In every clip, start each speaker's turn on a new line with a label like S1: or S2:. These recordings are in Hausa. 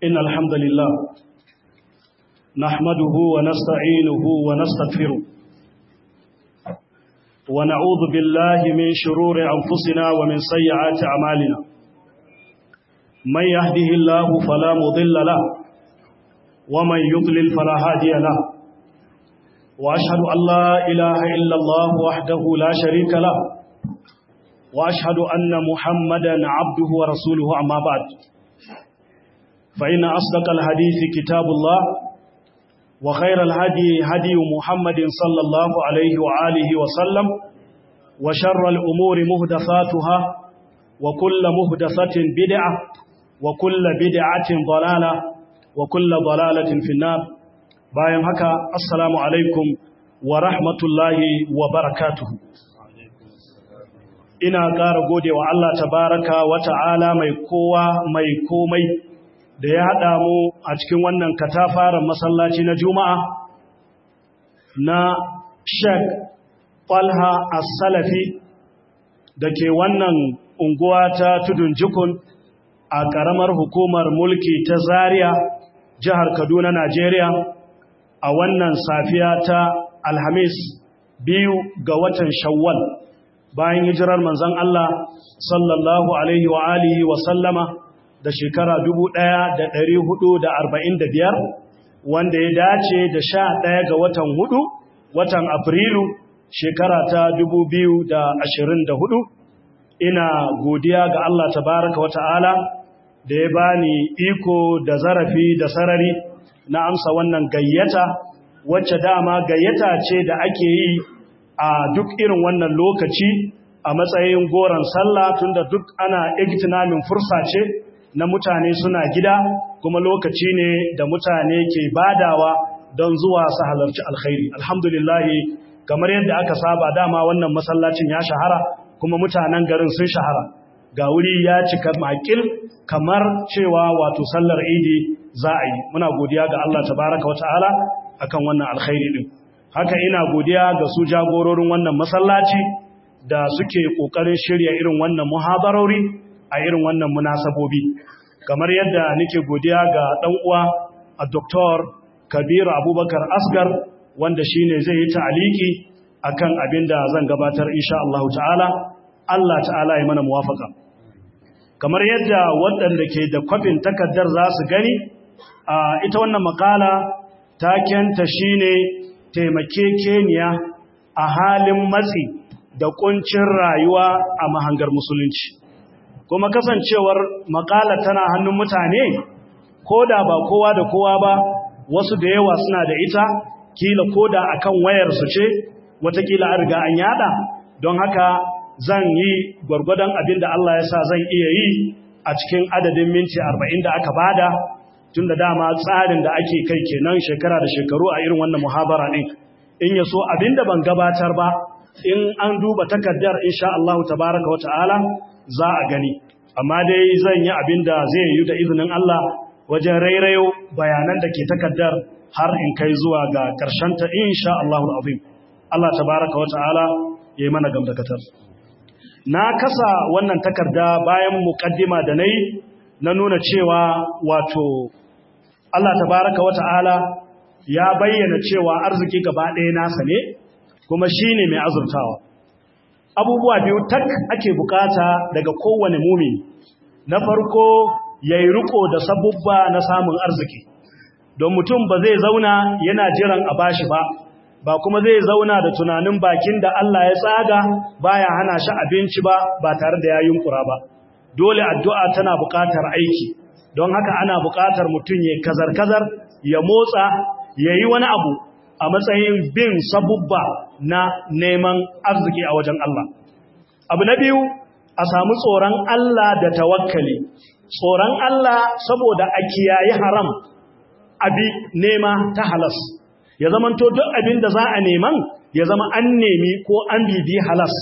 S1: إن الحمد لله نحمده ونستعينه ونستغفره ونعوذ بالله من شرور أنفسنا ومن سيئات أعمالنا من يهده الله فلا مضل له ومن يضلل فلا هادي له وأشهد أن لا إله إلا الله وحده لا شريك له وأشهد أن محمدا عبده ورسوله أما بعد فإن أصدق الحديث كتاب الله وخير الهدي هدي محمد صلى الله عليه وآله وسلم وشر الأمور مهدثاتها وكل مهدثة بدعة وكل بدعة ضلالة وكل ضلالة في النار باين هكا السلام عليكم ورحمة الله وبركاته ina ƙara gode wa Allah tabaraka wa ta'ala mai kowa mai komai da ya haɗa mu a cikin wannan katafaren masallaci na Juma'a na Sheikh Talha As-Salafi da ke wannan unguwa ta Tudun Jikun a ƙaramar hukumar mulki ta Zaria, jihar Kaduna, Najeriya, a wannan safiya ta Alhamis 2 ga watan Shawwal. Bayan hijirar manzon Allah sallallahu alaihi wa alihi wa sallama da shekara 1445 wanda ya dace da 11 ga watan 4 watan Afrilu shekara ta 2024 ina godiya ga Allah tabaraka wa ta'ala da ya bani iko da zarafi da sarari na amsa wannan gayyata wacce dama gayyata ce da ake yi a duk irin wannan lokaci a matsayin goron sallah tunda duk ana igtinamin fursa ce na mutane suna gida kuma lokaci ne da mutane ke badawa don zuwa su halarci alkhairi alhamdulillah kamar yadda aka saba dama wannan masallacin ya shahara kuma mutanen garin sun shahara ga wuri ya cika makil kamar cewa wato sallar idi za a yi muna godiya ga Allah tabaraka wa ta'ala akan wannan alkhairi din haka ina godiya ga su jagororin wannan masallaci da suke kokarin shirya irin wannan muhadarori a irin wannan munasabobi kamar yadda nake godiya ga dan uwa a Dr. Kabir Abubakar Asgar wanda shine zai yi ta'aliki akan abinda zan gabatar insha Allah ta'ala Allah ta'ala ya mana muwafaka kamar yadda waɗanda ke da kwafin takaddar za su gani ita wannan makala takenta shine taimakekeniya a halin matsi da kuncin rayuwa a mahangar musulunci kuma kasancewar makala tana hannun mutane ko da ba kowa da kowa ba wasu da yawa suna da ita kila koda akan wayar su ce watakila an riga an yada don haka zan yi gwargwadon abin da Allah ya sa zan iya yi a cikin adadin minti 40 da aka bada tun da dama tsarin da ake kai kenan shekara da shekaru a irin wannan muhabara din in yaso abin da ban gabatar ba in an duba takaddar insha Allah tabaraka wa ta'ala za a gani amma dai zan yi abin da zai yi da izinin Allah wajen rairayo bayanan da ke takaddar har in kai zuwa ga karshen ta insha Allah azim Allah tabaraka wa ta'ala yayi mana gamdakatar na kasa wannan takarda bayan muqaddima da nayi na nuna cewa wato Allah tabaraka wata'ala ya bayyana cewa arziki gaba ɗaya nasa ne kuma shine mai azurtawa abubuwa biyu tak ake bukata daga kowane mumini na farko yayi riko da sabubba na samun arziki don mutum ba zai zauna yana jiran a bashi ba kuma zai zauna da tunanin bakin da Allah ya tsaga baya hana shi abinci ba tare da yayin kura ba dole addu'a tana bukatar aiki don haka ana buƙatar mutum ya kazar-kazar ya motsa ya yi wani abu a matsayin bin sabubba na neman arziki a wajen Allah. Abu na biyu a samu tsoron Allah da tawakkali. Tsoron Allah saboda a kiyayi haram abi nema ta halas. Ya zamanto duk abin da za a neman ya zama an nemi ko an bibi halas.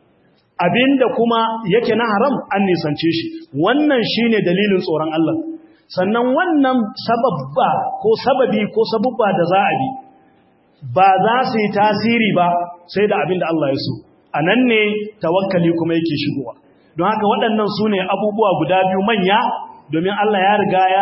S1: Abinda kuma yake na haram an nisance shi wannan shine dalilin tsoron Allah sannan wannan sababba ko sababi ko sabubba da za a bi ba za su yi tasiri ba sai da abinda Allah ya so anan ne tawakkali kuma yake shigowa don haka waɗannan sune abubuwa guda biyu manya domin Allah ya riga ya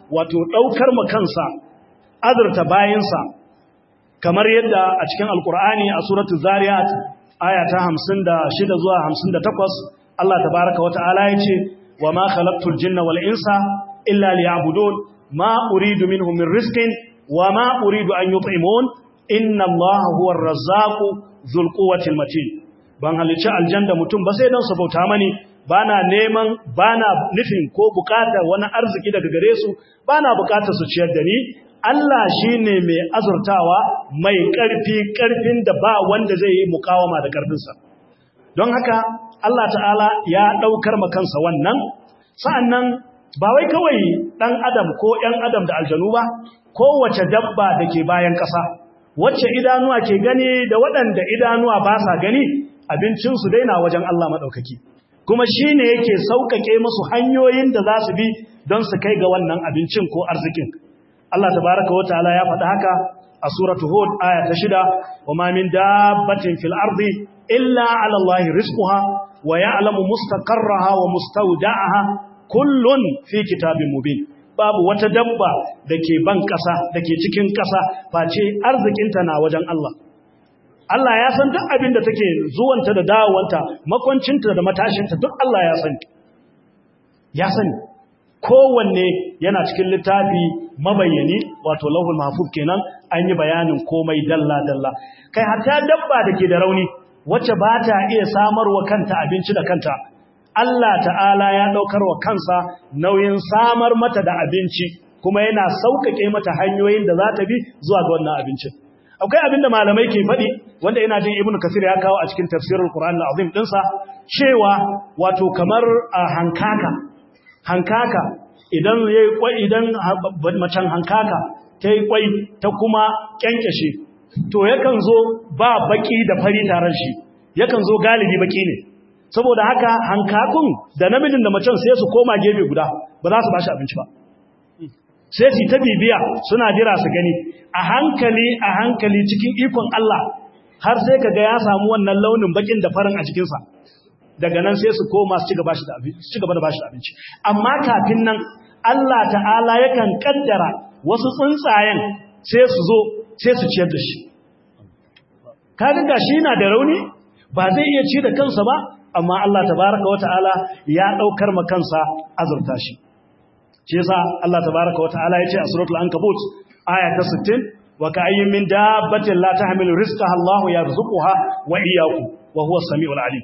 S1: wato daukar ma kansa azurta bayinsa kamar yadda a cikin alkur'ani a suratul zariyat aya ta 56 zuwa 58 Allah tabaaraka wa ta'ala yace wa ma khalaqtul jinna wal insa illa liya'budun ma uridu minhum min rizqin wa ma uridu an yut'imun inna Allaha huwar razzaqu dhul quwwatil matin. Ban halicci aljanna mutum ba sai dan su bauta mani, bana nufin ko bukatar wani arziki daga gare su, bana bukatar su ciyar da ni. Allah shine mai azurtawa mai ƙarfin da ba wanda zai yi mukawama da ƙarfinsa. Don haka Allah ta'ala ya daukar makansa wannan, sa'annan ba wai kawai dan adam ko ƴan adam da aljanu ba, kowace dabba da ke bayan ƙasa, wacce idanuwa ke gani da waɗanda idanuwa ba sa gani, abincinsu dai na wajen Allah maɗaukaki. Kuma shi ne yake sauƙaƙe musu hanyoyin da za su bi don su kai ga wannan abincin ko arzikin. Allah tabaraka wa ta'ala ya faɗi haka a suratu Hud aya ta 6, wa ma min dabbatin fil ardi illa 'ala Allahi rizquha wa ya'lamu mustaqarraha wa mustawda'aha kullun fi kitabin mubin. Babu wata dabba dake ban ƙasa, dake cikin ƙasa, face arzikinta na wajen Allah. Allah ya san duk abin da take zuwanta da dawowanta, makwancinta da matashinta duk Allah ya sani. Ya sani. Kowanne yana cikin littafi mabayyani, wato lauhul mahfuz kenan, an yi bayanin komai dalla-dalla. Kai hatta dabba da ke da rauni, wacce ba ta iya samarwa kanta abinci da kanta, Allah ta'ala ya ɗaukar wa kansa nauyin samar mata da abinci, kuma yana sauƙaƙe mata hanyoyin da za ta bi zuwa ga wannan abincin. Akwai abin da malamai ke faɗi, wanda ina jin Ibn Kathir ya kawo a cikin tafsirul Qur'an al-Azim ɗinsa, cewa wato kamar hankaka idan yayi kwai, idan macen hankaka ta yi kwai ta kuma kyankyashe, to yakan zo ba baki da fari tare shi, yakan zo galibi baki ne. Saboda haka hankakun da namijin da macen sai su koma gefe guda, ba za su ba shi abinci ba. Sai su ta bibiya suna jira su gani, a hankali cikin ikon Allah, har sai kaga ya samu wannan launin bakin da farin a jikinsa. Daga nan sai su koma su ci gaba da bashi abinci. Amma kafin nan Allah ta'ala yakan kaddara wasu tsuntsayen sai su zo sai su ciyar da shi. Kaga gashi yana da rauni, ba zai iya ci da kansa ba, amma Allah tabaraka wata'ala ya daukar ma kansa azurta shi. Shi yasa Allah tabaraka wata'ala yace a suratul ankabut aya ta 60, wa ka'ayyin min dabbatin la tahmilu rizqaha Allahu yarzuquha wa iyyakum wa huwa as-sami'ul 'alim.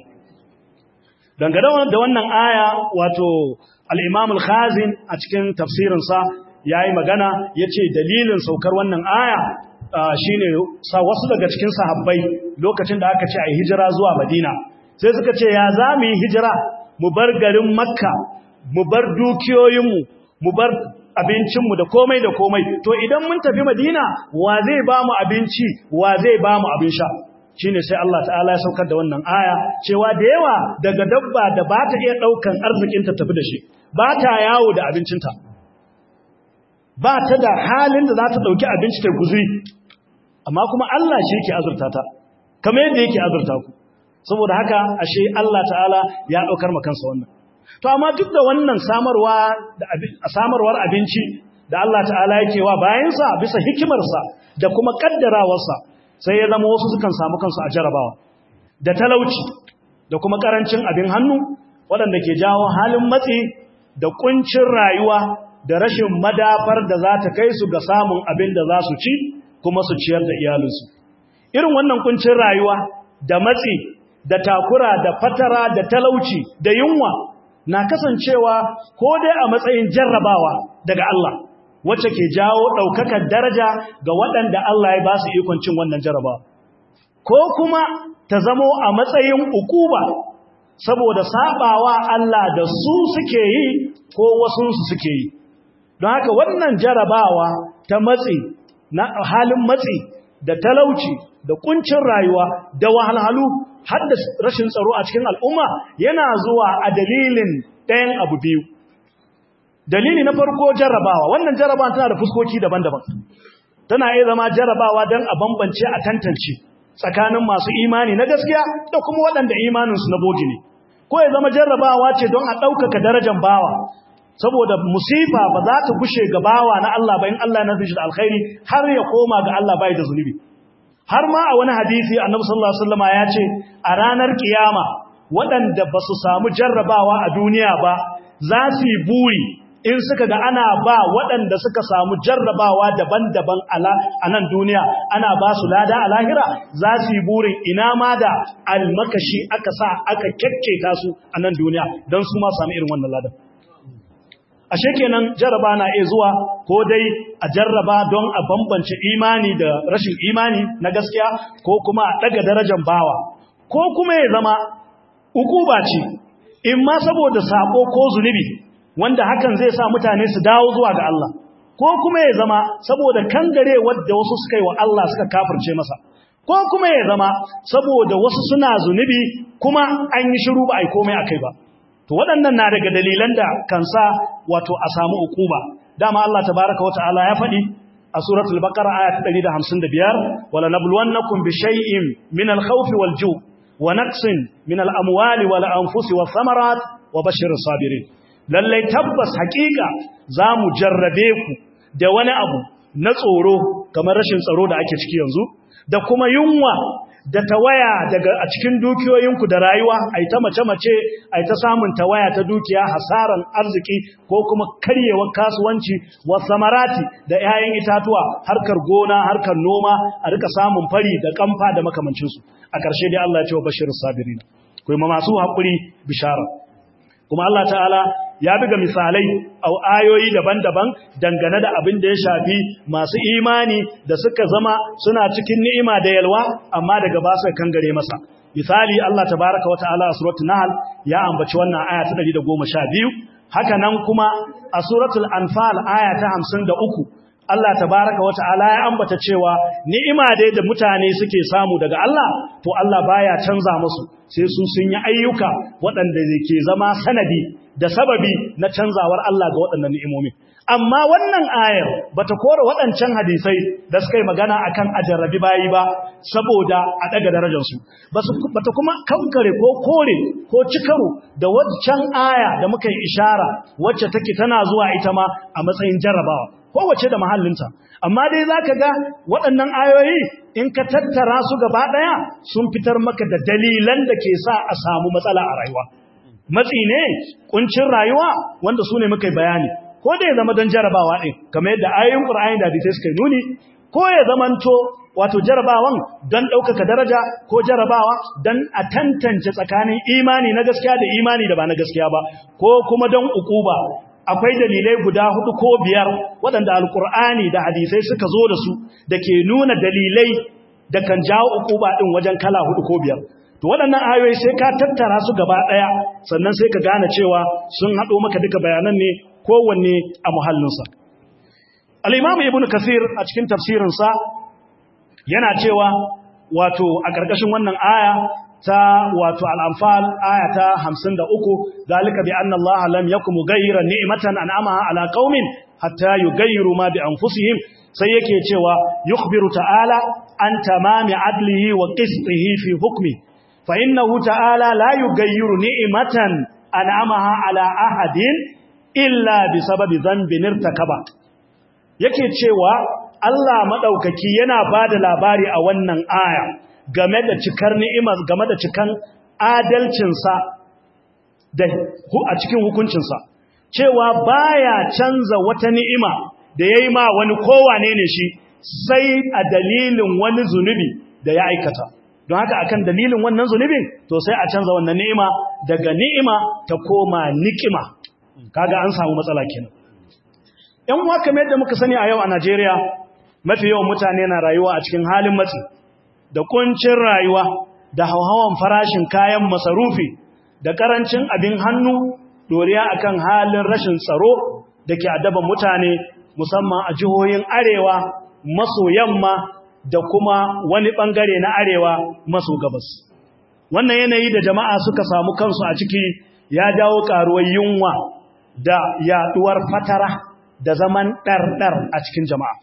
S1: Dangane da wannan aya, wato al-Imam al-Khazin a cikin tafsirinsa yayi magana, yace dalilin saukar wannan aya shine wasu daga cikin sahabbai lokacin da aka ce ai hijira zuwa Madina, sai suka ce ya za mu yi hijira, mu bar garin Makka, mu bar dukiyoyinmu, mu bar abincinmu da komai, to idan mun tafi Madina wa zai ba mu abinci, wa zai ba mu abin sha? Shine sai Allah ta'ala ya saukar da wannan aya cewa da yawa daga dabba da ba ta iya daukan arzikinta tafi da shi, ba ta yawo da abincinta, ba ta da halin da za ta dauki abinci ta guzuri, amma kuma Allah shi yake azurta ta kamar yadda yake azurta ku. Saboda haka ashe Allah ta'ala ya daukar makansa wannan. To amma duk da wannan samarwar abinci da Allah ta'ala yake wa bayansa bisa hikimarsa da kuma kaddarawarsa, sai ya zama wasu sukan samu kansu a jarabawa da talauci da kuma karancin abin hannu, waɗanda ke jawo halin matsi da kuncin rayuwa da rashin madafar da za ta kai su ga samun abin da za su ci kuma su ciyar da iyalinsu. Irin wannan kuncin rayuwa da matsi da takura da fatara da talauci da yunwa na kasancewa ko dai a matsayin jarrabawa daga Allah, wacce ke jawo ɗaukakar daraja ga waɗanda Allah ya ba su ikon cin wannan jarrabawa, ko kuma ta zamo a matsayin ukuba saboda sabawa Allah da su suke yi ko wasunsu suke yi. Don haka wannan jarrabawa ta matsi, na halin matsi da talauci da kuncin rayuwa da wahalhalu har da rashin tsaro a cikin al'umma yana zuwa a dalilin ɗayan abu biyu. Dalili na farko jarrabawa, wannan jarrabawa tana da fuskoki daban-daban. Tana iya zama jarrabawa don a bambance a tantance tsakanin masu imani na gaskiya da kuma waɗanda imaninsu na bogi ne. Ko ya zama jarrabawa ce don a ɗaukaka darajar bawa, saboda musifa ba za ta gushe gabawa na Allah ba in Allah ya nufi shi da alkhairi har ya koma ga Allah bai da zunubi. Har ma a wani hadisi Annabi sallallahu alaihi wasallam ya ce a ranar kiyama waɗanda ba su samu jarrabawa a duniya ba za su yi buri in suka ga ana ba waɗanda suka samu jarrabawa daban-daban a nan duniya ana ba su lada a lahira, za su yi burin ina ma da almakashi aka sa aka kyakketa su a nan duniya don su ma sami irin wannan ladan. Ashe kenan jarraba na iya zuwa ko dai a jarraba don a bambance imani da rashin imani na gaskiya, ko kuma a ɗaga darajar bawa, ko kuma ya zama ukuba ce in ma saboda sako ko zunubi wanda hakan zai sa mutane su dawo zuwa ga Allah, ko kuma ya zama saboda kangare wadda wasu suka yi wa Allah suka kafirce masa, ko kuma ya zama saboda wasu suna zunubi kuma an yi shiru ba a yi komai akai ba. To waɗannan na daga dalilan da kansa wato a samu ukuba. Dama Allah tabaraka wa ta'ala ya faɗi a suratul baqara aya ta 155, wala nabluwannakum bi shay'in min al-khawfi wal-ju' wa naqsin min al-amwali wal-anfusi wath-thamarat wa bashshiris sabirin. Lallai tabbas hakika zamu jarrabe ku da wani abu na tsoro kamar rashin tsaro da ake ciki yanzu, da kuma yunwa da tawaya daga a cikin dukiyoyinku da rayuwa, ai ta mace-mace, ai ta samun tawaya ta dukiya, hasaran arziki ko kuma karyewar kasuwanci, wasamarati da 'ya'yan itatuwa, harkar gona, harkar noma, a rika samun fari da kamfa da makamancinsu. A ƙarshe dai Allah ya ce wa bashirus sabirin, kuma masu haƙuri bishara. Kuma Allah ta'ala ya buga misalai a ayoyi daban-daban dangane da abin da ya shafi masu imani da suka zama suna cikin ni'ima da yalwa amma daga ba su kangare masa. Misali Allah tabaraka wa ta'ala a suratul Nahl ya ambaci wannan aya ta 112, haka nan kuma a suratul Anfal aya ta 53 Allah tabaraka wa ta'ala ya ambata cewa ni'ima dai da mutane suke samu daga Allah, to Allah baya canza musu sai sun yi ayyuka waɗanda ke zama sanadi da sababi na canzawar Allah ga waɗannan ni'imomi. Amma wannan ayar bata kore waɗancan hadisai da suka yi magana akan ajarrabi bayi ba saboda a daga darajarsu, bata kuma kankare ko kore ko cikaro da wancan aya da muka yi ishara wacce take tana zuwa ita ma a matsayin jarrabawa, kowace da mahallinta. Amma dai za ka ga waɗannan ayoyi in ka tattara su gaba ɗaya sun fitar maka da dalilan da ke sa a samu matsala a rayuwa. Matsi ne, ƙuncin rayuwa wanda su ne muka yi bayani, ko da ya zama don jarabawa ɗin, kamar yadda ayoyin ƙur'ani da hadisai suka nuni, ko ya zamanto wato jarabawan don ɗaukaka daraja, ko jarabawa don a tantance tsakanin imani na gaskiya da imani da ba na gaskiya ba, ko kuma don ukuba. Akwai dalilai guda 4 ko 5 waɗanda alkur'ani da hadisai suka zo da su da ke nuna dalilai da kan jawo ukuba ɗin wajen kala 4 ko 5. To waɗannan ayoyi sai ka tattara su gaba ɗaya sannan sai ka gane cewa sun haɗo maka duka bayanan ne kowanne a muhallinsa. Al-Imam Ibn Kathir a cikin tafsirinsa yana cewa wato a ƙarƙashin wannan aya ta wato al-Anfal aya ta 53, zalika bi anna Allah lam yakum mughayyiran ni'matan an'amaha ala qaumin hatta yughayyiru ma bi anfusihim, sai yake cewa yukhbiru ta'ala an tamami adlihi wa qistihi fi hukmi fa innahu ta'ala la yughayyiru ni'matan an'amaha ala ahadin illa bi sababi dhanbin irtakaba. Yake cewa Allah madaukaki yana bada labari a wannan aya game da cikar ni'imar, game da cikan adalcinsa da a cikin hukuncinsa, cewa baya canza wata ni'ima da yayi ma wani kowane ne shi sai a dalilin wani zunubi da ya aikata. Don haka akan dalilin wannan zunubin to sai a canza wannan ni'ima daga ni'ima ta koma ni'ima. Kaga an samu matsala kenan. Yan uwa kamar yadda muka sani a yau a Najeriya, mafi yawan mutane na rayuwa a cikin halin matsi da kuncin rayuwa da hauhawan farashin kayan masarufi da karancin abin hannu doriya akan halin rashin tsaro da ke adaban mutane musamman a jihohin arewa maso yamma da kuma wani bangare na arewa maso gabas. Wannan yanayi da jama'a suka samu kansu a ciki ya dawo karuwar yunwa da yaduwar fatara da zaman ɗarɗar a cikin jama'a.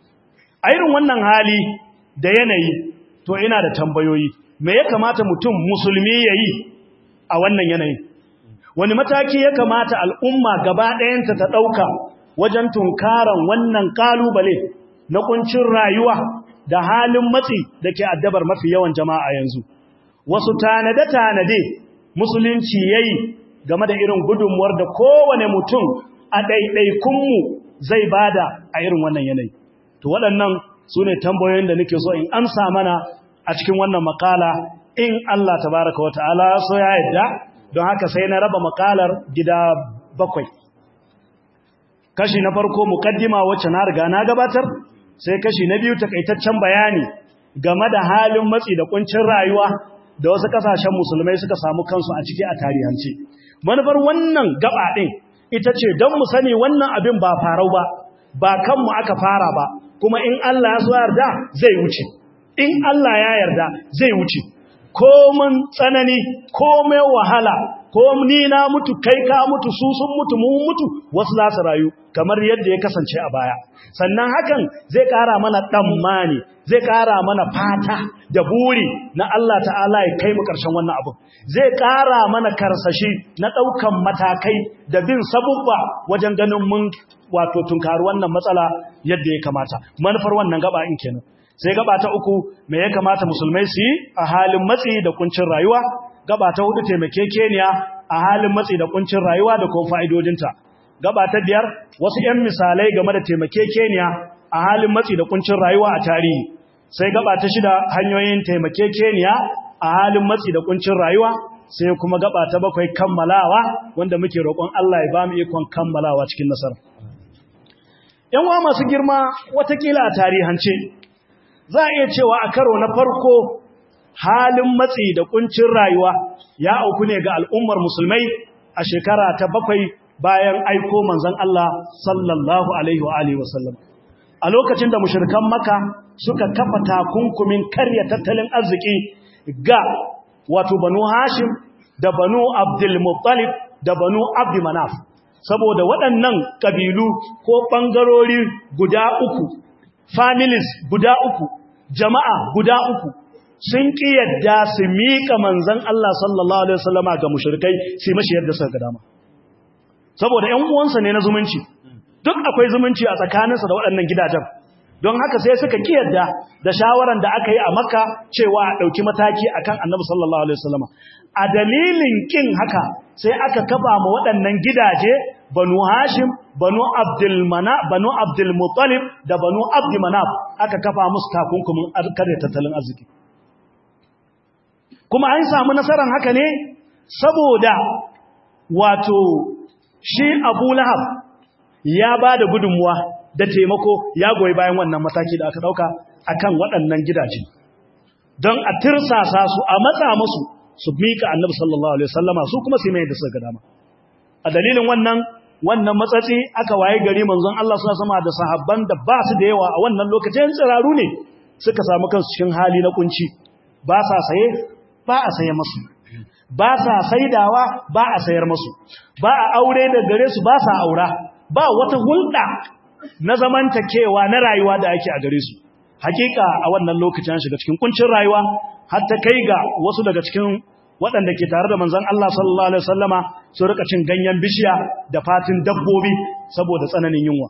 S1: A irin wannan hali da yanayi to ina da tambayoyi, me ya kamata mutum musulmi ya yi a wannan yanayi? wani mataki ya kamata al'umma gaba ɗayanta ta ɗauka wajen tunkaran wannan ƙalubale na ƙuncin rayuwa da halin matsi da ke addabar mafi yawan jama'a yanzu. Wasu tanade-tanade musulunci ya yi game da irin gudunmuwar da kowane mutum a ɗaiɗaikunmu zai bada a irin wannan yanayi. To waɗannan su ne tambayoyin da nake so in amsa mana a cikin wannan makala in Allah tabaraka wa ta'ala so ya yadda, don haka sai na raba makalar gida 7. Kashi na farko mukaddima wacce na riga na gabatar, sai kashi na biyu takaitaccen bayani game da halin matsi da kuncin rayuwa da wasu kasashen musulmai suka samu kansu a ciki a tarihance. Manufar wannan gaba ɗin ita ce don mu sani wannan abin ba farau ba kanmu aka fara ba, kuma in Allah ya so yarda zai wuce. In Allah ya yarda zai wuce. Komin tsanani, komai wahala, ko ni na mutu, kai ka mutu, su sun mutu, mun mutu, wasu za su rayu kamar yadda ya kasance a baya. Sannan hakan zai ƙara mana tsammani, zai ƙara mana fata da buri na Allah ta'ala ya kai mu ƙarshen wannan abu. Zai ƙara mana karsashi na ɗaukan matakai da bin sabubba wajen ganin mun wato tunkari wannan matsala yadda ya kamata. Manufar wannan gaba in kenan. Sai gaba ta 3, me ya kamata musulmai su yi a halin matsi da kuncin rayuwa? Gaba ta 4, taimakekeniya a halin matsi da kuncin rayuwa da kuma fa'idodinta. Gaba ta 5, wasu 'yan misalai game da taimakekeniya a halin matsi da kuncin rayuwa a tarihi. Sai gaba ta 6, hanyoyin taimakekeniya a halin matsi da kuncin rayuwa. Sai kuma gaba ta 7, kammalawa, wanda muke roƙon Allah ya ba mu ikon kammalawa cikin nasara. ‘Yan uwa masu girma, watakila a tarihance, za a iya cewa a karo na farko halin matsi da kuncin rayuwa ya auku ne ga al'ummar musulmai a shekara ta 7 bayan aiko manzon Allah sallallahu alaihi wa alihi wasallam. A lokacin da mushrikan Makka suka kafa takunkumin karya tattalin arziki ga wato Banu Hashim da Banu Abdul Muttalib da Banu Abd Manaf, saboda waɗannan kabilu ko bangarori guda 3, families guda 3, jama'a guda 3 sun ki yadda su miƙa manzon Allah sallallahu alaihi wasallama ga mushrikai sai mashi yadda suka ga dama, saboda ƴan uwansa ne na zumunci, duk akwai zumunci a tsakaninsa da waɗannan gidajen. Don haka sai suka ki yadda da shawaran da aka yi a Makka cewa a ɗauki mataki akan Annabi sallallahu alaihi wasallama. A dalilin kin haka sai aka kafa ma waɗannan gidaje Banu Hashim, Banu Abdul Muttalib da Banu Abd Manaf, aka kafa musu takunkumin karya tattalin arziki. Kuma an samu nasarar haka ne saboda wato shi Abu Lahab ya ba da gudunmuwa da taimako, ya goyi bayan wannan mataki da aka dauka akan waɗannan gidaje don a tirsasa su, a matsa musu su mika Annabi sallallahu alaihi wasallama, su kuma sai mai da suka dama. A dalilin wannan matsatsi aka waye gari manzon Allah sallallahu alaihi wasallama da sahabban da ba su da yawa a wannan lokacin tsiraru ne suka samu kansu cikin hali na kunci. Ba sa saye, ba a saye musu. Ba sa saidawa, ba a sayar musu. Ba a aure da gare su, ba sa aura. Ba wata hulɗa na zamantakewa na rayuwa da ake a gare su. Hakika a wannan lokacin an shiga cikin kuncin rayuwa, har ta kai ga wasu daga cikin waɗanda ke tare da manzon Allah sallallahu alaihi wasallama su rika cin ganyen bishiya da fatin dabbobi saboda tsananin yunwa.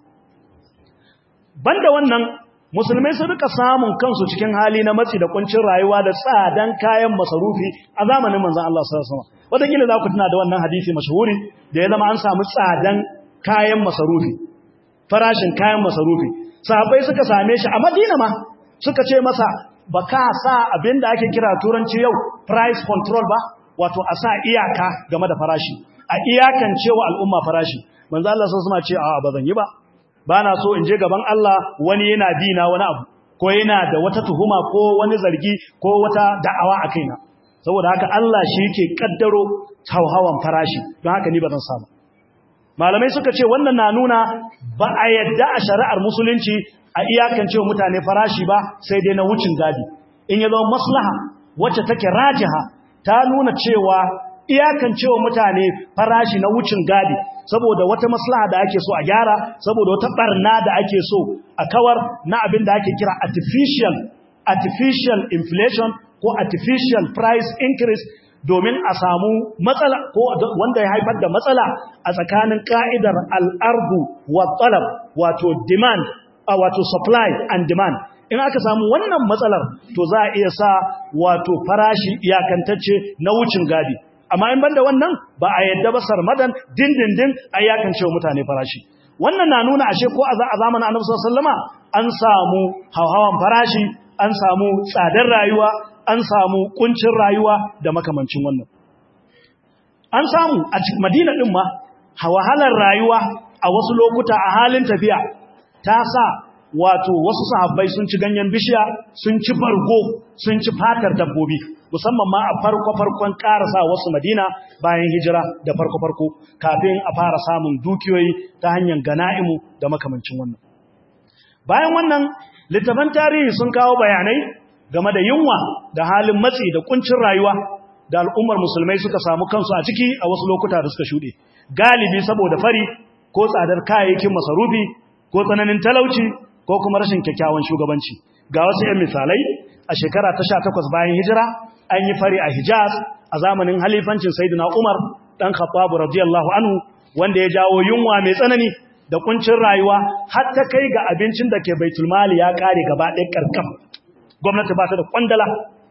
S1: Banda wannan, musulmai sun rika samun kansu cikin hali na matsi da kuncin rayuwa da tsadan kayan masarufi a zamanin manzon Allah sallallahu alaihi wasallama. Wataƙila za ku tuna da wannan hadisi mashhuri da ya zama an samu tsadan kayan masarufi, farashin kayan masarufi. Sahabbai suka same shi a Madina ma, suka ce masa, ba ka sa abin da ake kira turanci yau price control ba, wato a sa iyaka game da farashi, a iyakan cewa al'umma farashi. Manzo Allah sai suna ce a ba zan yi ba na so in je gaban Allah wani yana dina wani abu, ko yana da wata tuhuma ko wani zargi ko wata da'awa a kaina, saboda haka Allah shi yake kaddaro hauhawan farashi, don haka ni ba zan sa ba. Malamai suka ce wannan na nuna ba a yadda a shari'ar musulunci a iyakance wa mutane farashi ba, sai dai na wucin gadi. In ya zama maslaha wacce take rajiha ta nuna cewa iyakance wa mutane farashi na wucin gadi saboda wata maslaha da ake so a gyara, saboda wata barna da ake so a kawar na abin da ake kira artificial inflation ko artificial price increase domin a samu matsala ko wanda ya haifar da matsala a tsakanin ka'idar al'ardu wa talab wato demand wato supply and demand. In aka samu wannan matsalar to za a iya sa wato farashi iyakantacce na wucin gadi. Amma in banda wannan ba a yadda ba sarmadan dindindin a iyakance wa mutane farashi. Wannan na nuna ashe ko a zamanin Annabi sallallahu alaihi wasallama an samu hauhawan farashi, an samu tsadar rayuwa, an samu kuncin rayuwa da makamancin wannan. An samu a Madina din ma wahalar rayuwa a wasu lokuta a halin tafiya ta sa wato wasu sahabbai sun ci ganyen bishiya, sun ci bargo, sun ci fatar dabbobi, musamman ma a farkon karasa wasu Madina bayan hijira da farko kafin a fara samun dukiyoyi ta hanyar gana'imu da makamancin wannan. Bayan wannan littafan tarihi sun kawo bayanai game da yunwa da halin matsi da kuncin rayuwa da al'ummar musulmai suka samu kansu a ciki a wasu lokuta da suka shuɗe, galibi saboda fari ko tsadar kayayyakin masarufi ko tsananin talauci ko kuma rashin kyakkyawan shugabanci. Ga wasu 'yan misalai: a shekara ta 18 bayan hijira an yi fari a Hijaz a zamanin halifancin Sayyidina Umar dan Khattab radiyallahu anhu, wanda ya jawo yunwa mai tsanani da kuncin rayuwa har ta kai ga abincin da ke Baitul Mali ya kare gaba ɗaya karkam. Gwamnati ba ta da kwandala.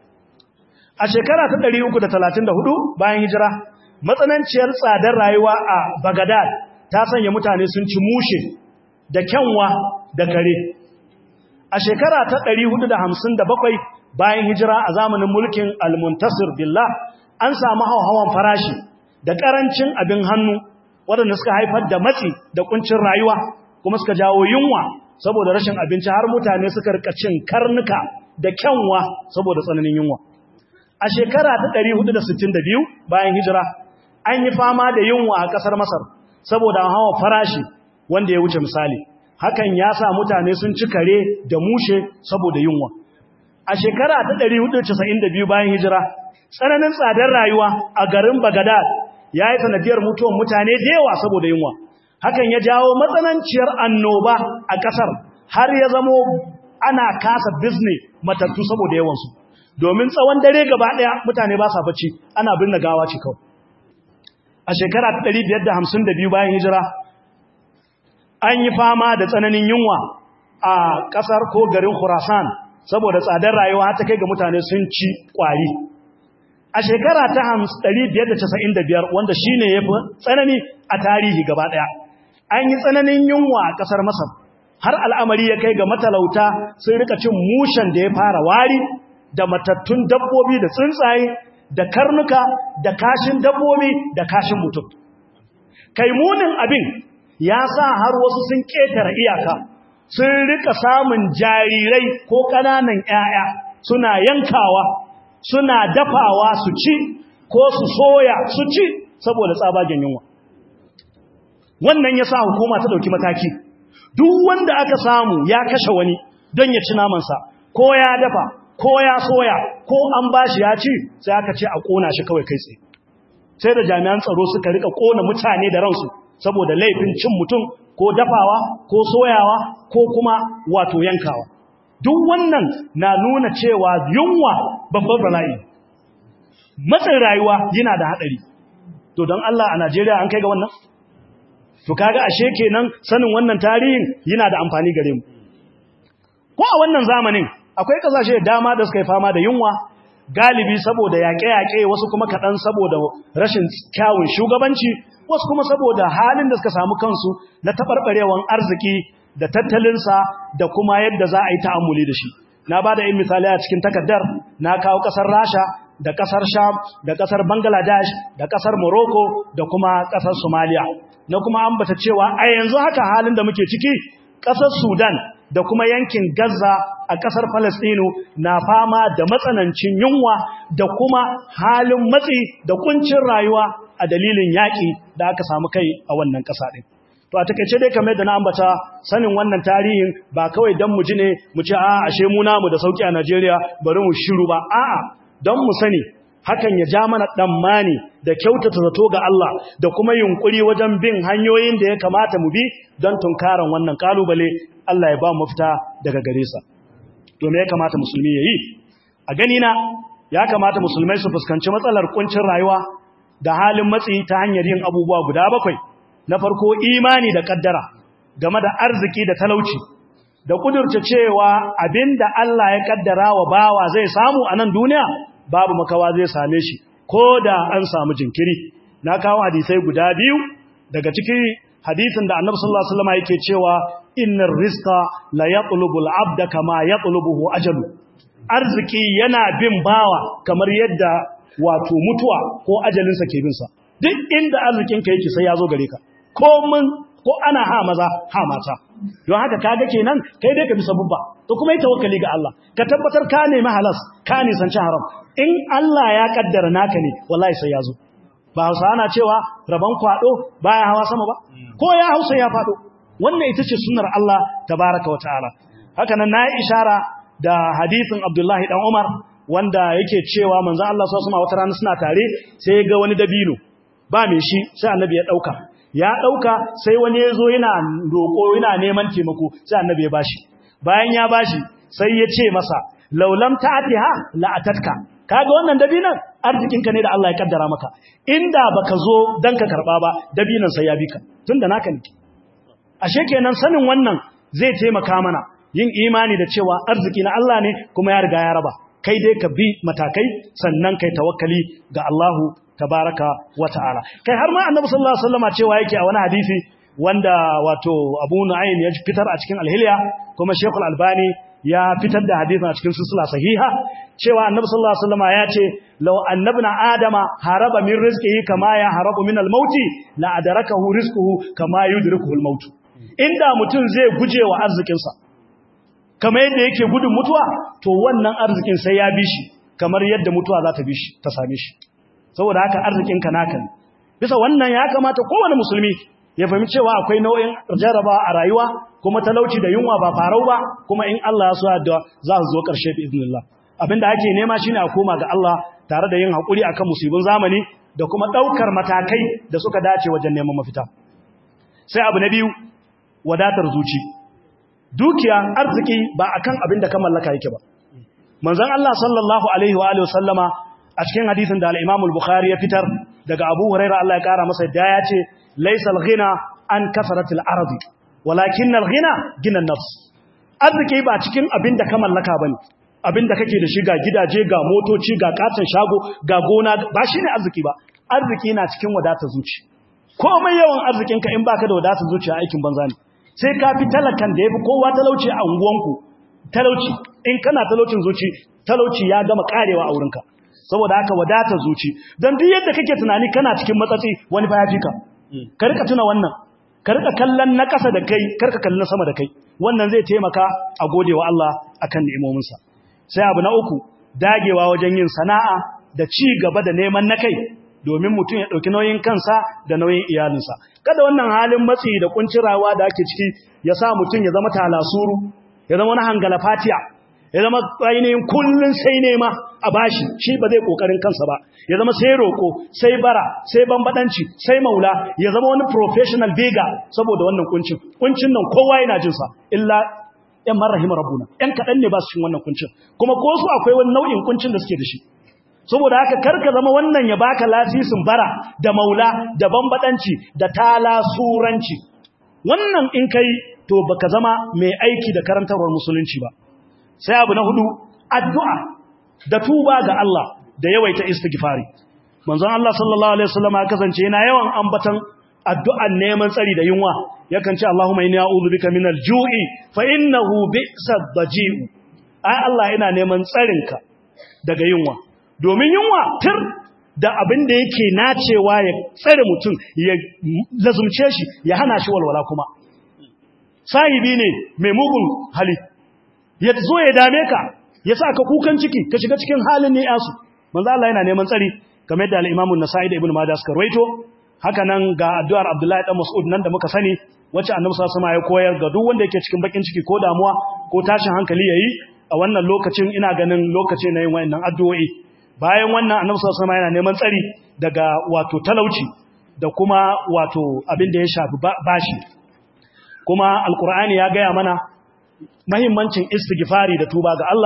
S1: A shekara ta 334 bayan hijira, matsananciyar tsadar rayuwa a Baghdad ta sanya mutane sun ci mushe da kyanwa da kare. A shekara ta 457 bayan hijira a zamanin mulkin Al-Muntasir Billah an samu hawan farashi da karancin abin hannu waɗanda suka haifar da matsi da kuncin rayuwa kuma suka jawo yunwa saboda rashin abinci, har mutane suka rika cin karnuka da kyanwa saboda tsananin yunwa. A shekara ta 462 bayan hijira an yi fama da yunwa a ƙasar Masar saboda hawan farashi wanda ya wuce misali. Hakan ya sa mutane sun ci kare da mushe saboda yunwa. A shekara ta 492 bayan hijira, tsananin tsadar rayuwa a garin Baghdad ya yi sanadiyar mutuwar mutane da yawa saboda yunwa. Hakan ya jawo matsananciyar annoba a ƙasar, har ya zamo ana kasa bizne matattu saboda yawansu. Domin tsawon dare gaba ɗaya mutane ba sa bacci, ana binne gawa ce kawai. A shekara ta 552 bayan hijira, an yi fama da tsananin yunwa a ƙasar ko garin Khurasan saboda tsadar rayuwa ta kai ga mutane sun ci ƙwari. A shekara ta 595 wanda shine yafi tsanani a tarihi gaba ɗaya, an yi tsananin yunwa a ƙasar Masar, har al'amari ya kai ga matalauta sun rika cin mushen da ya fara wari da matattun dabbobi da tsuntsaye da karnuka da kashin dabbobi da kashin mutum. Kai munin abin ya sa har wasu sun ƙetare iyaka, sun rika samun jarirai ko ƙananan ‘ya'ya suna yankawa, suna dafawa su ci ko su soya su ci saboda tsabagen yunwa. Wannan ya sa hukuma ta ɗauki mataki. Duk wanda aka samu ya kashe wani don ya ci namansa, ko ya dafa, ko ya soya, ko an bashi ya ci, sai aka ce a ƙona shi kawai kai tsaye. Sai da jami'an tsaro suka rika ƙona mutane da ransu saboda laifin cin mutum ko dafawa ko soyawa ko kuma wato yankawa. Duk wannan na nuna cewa yunwa babban bala'i. Matsin rayuwa yana da haɗari. To don Allah a Najeriya an kai ga wannan? To kaga ashe kenan sanin wannan tarihin yana da amfani gare mu. Ko a wannan zamanin akwai kasashe da dama da suka yi fama da yunwa, galibi saboda yaƙe-yaƙe, wasu kuma kaɗan saboda rashin kyawun shugabanci, wasu kuma saboda halin da suka samu kansu na taɓarɓarewan arziki da tattalinsa da kuma yadda za a yi ta'ammuli da shi. Na ba da yin misali a cikin takardar, na kawo ƙasar Rasha da ƙasar Sham da ƙasar Bangladesh da ƙasar Morocco da kuma ƙasar Somalia. Na kuma ambata cewa a yanzu haka halin da muke ciki, ƙasar Sudan da kuma yankin Gaza a ƙasar Falastinu na fama da matsanancin yunwa da kuma halin matsi da kuncin rayuwa a dalilin yaƙi da aka samu kai a wannan ƙasa ɗin. To a takeice dai kamar da na ambata, sanin wannan tarihin ba kawai dan mu ji ne mu ce a ashe mu namu da sauki a Najeriya bari mu shiru ba, a'a don mu sani hakan ya ja mana tsammani da kyautata zato ga Allah da kuma yunkuri wajen bin hanyoyin da ya kamata mu bi don tunkaran wannan kalubale. Allah ya ba mu mafita daga gare sa. To me ya kamata musulmi yayi? A gani na ya kamata musulmai su fuskanci matsalar kuncin rayuwa da halin matsi ta hanyar yin abubuwa guda 7. Na farko imani da kaddara game da arziki da talauci, da kudurta cewa abinda Allah ya kaddara wa bawa zai samu a nan duniya babu makawa zai same shi ko da an samu jinkiri. Na kawo hadisai guda 2 daga cikin hadisin da Annabi sallallahu alaihi wasallam yake cewa innar rizqa la yatlubu al-abda kama yatlubuhu ajalu. Arziki yana bin bawa kamar yadda wato mutuwa ko ajalinsa ke bin sa. Duk inda arzikin ka yake sai ya zo gare ka. Ko ana ha maza ha mata. Don haka kaga kenan kai dai ka bi sabubba. To kuma yi tawakkali ga Allah. Ka tabbatar ka nemi halas, ka nisanci haram. In Allah ya kaddara naka ne, wallahi sai ya zo. Ba Hausa ana cewa rabon kwado baya hawa sama ba? Ko ya hausa ya fado. Wannan ita ce sunnar Allah tabaraka wa ta'ala. Haka nan na ishara da hadisin Abdullahi dan Umar wanda yake cewa manzon Allah sallallahu alaihi wasallam wata rana suna tare sai ga wani dabino ba me shi sai annabi ya dauka sai wani yazo yana roko yana neman taimako sai annabi ya bashi. Bayan ya bashi sai ya ce masa laulam ta'atiha la atatka. Kaga wannan dabinan arzikinka ne da Allah ya kaddara maka. Inda baka zo dan ka karba ba dabinan sai ya bi ka tunda naka ne. Ashe kenan sanin wannan zai taimaka mana yin imani da cewa arziki na Allah ne kuma ya riga ya raba. Kai dai ka bi matakai sannan kai tawakkali ga Allahu tabaraka wa ta'ala. Kai har ma Annabi sallallahu alaihi wasallam cewa yake a wani hadisi wanda wato Abu Nu'aym ya fitar a cikin Al-Hilya kuma Sheikh Al-Albani ya fitar da hadisin a cikin silsila sahiha cewa Annabi sallallahu alaihi wasallam ya ce law annabna adama haraba min rizqihi kama ya harabu min al-mauti la adrakahu rizquhu kama yudrikuhu al-maut. Inda mutum zai guje wa arzikinsa kamar yadda yake gudun mutuwa to wannan arzikin sai ya bi shi kamar yadda mutuwa za ta bi shi ta same shi. Saboda haka arzikinka naka ne. Bisa wannan ya kamata kowane musulmi ya fahimci cewa akwai nau'in jaraba a rayuwa kuma talauci da yunwa ba farau ba kuma in Allah ya so da za su zo ƙarshe bi iznillah. Abinda ake nema shine a koma ga Allah tare da yin hakuri akan musibin zamani da kuma daukar matakai da suka dace wajen neman mafita. Sai abu na biyu wadatar zuci. Dukiya arziki ba akan abin da ka mallaka yake ba. Manzon Allah sallallahu alaihi wa alihi wasallama a cikin hadisin da al-Imam al-Bukhari ya fitar daga Abu Hurairah Allah ya kara masa da ya ce laysa al-ghina an kasratil ardi walakin al-ghina gina nafs. Arziki ba cikin abin da ka mallaka bane. Abin da kake da shi ga gidaje ga motoci ga katon shago ga gona ba shine arziki ba. Arziki na cikin wadatar zuci. Komai yawan arzikinka in baka da wadatar zuci aikin banza ne. Sai ka fi talakan da yafi kowa talauci a unguwanku. Talauci in kana talaucin zuci, talauci ya gama karewa a wurinka. Saboda haka wadatar zuci. Dan duk yadda kake tunani kana cikin matsatsi wani fa ya fika. Ka rika tuna wannan. Ka rika kallon na ƙasa da kai, kar ka kalli na sama da kai. Wannan zai taimaka a godewa Allah akan ni'imominsa. Sai abu na uku, dagewa wajen yin sana'a da ci gaba da neman na kai domin mutum ya ɗauki nauyin kansa da nauyin iyalinsa. Kada wannan halin matsi da kuncin rayuwa da ake ciki ya sa mutum ya zama talasuru, ya zama wani hangala fatiya, ya zama ainihin kullun sai nema a bashi, shi ba zai kokarin kansa ba. Ya zama sai roko, sai bara, sai bambadanci, sai maula, ya zama wani professional beggar saboda wannan kuncin. Kuncin nan kowa yana jin sa, illa ‘yan marahim rabbuna, ‘yan kaɗan ne ba su cin wannan kuncin, kuma ko su akwai wani nau'in kuncin da suke da shi. Saboda haka karka zama wannan ya baka lasisin bara da maula da bambadanci da talasuranci. Wannan in kai to baka zama mai aiki da karantarwar musulunci ba. Sai abu na hudu, addu'a da tuba ga Allah da yawaita istighfari. Manzon Allah sallallahu alaihi wasallam ya kasance yana yawan ambatan addu'an neman tsari da yunwa. Yakan ce Allahumma inni a'udhu bika minal ju'i fa innahu bi'sad daji'u. Ai Allah ina neman tsarinka daga yunwa. Domin yunwa tir da abin da yake nacewa ya tsare mutum ya lazumce shi ya hana shi walwala kuma. Sahibi ne mai mugun hali. Ya zo ya dame ka, ya sa ka kukan ciki, ka shiga cikin halin ne yasu. Manzo Allah yana neman tsari kamar da al-Imam an-Nasa'i da Ibn Majah suka rawaito. Haka nan ga addu'ar Abdullahi dan Mas'ud nan da muka sani wacce Annabi sallallahu alaihi wasallam ya koyar ga duk wanda yake cikin bakin ciki ko damuwa ko tashin hankali yayi a wannan lokacin. Ina ganin lokaci na yin wayannan addu'o'i. Bayan wannan Annabi sallallahu alaihi wasallam yana neman tsari daga wato talauci da kuma wato abin da ya shafi bashi. Kuma Alkur'ani ya gaya mana muhimmancin istighfari da tuba ga Allah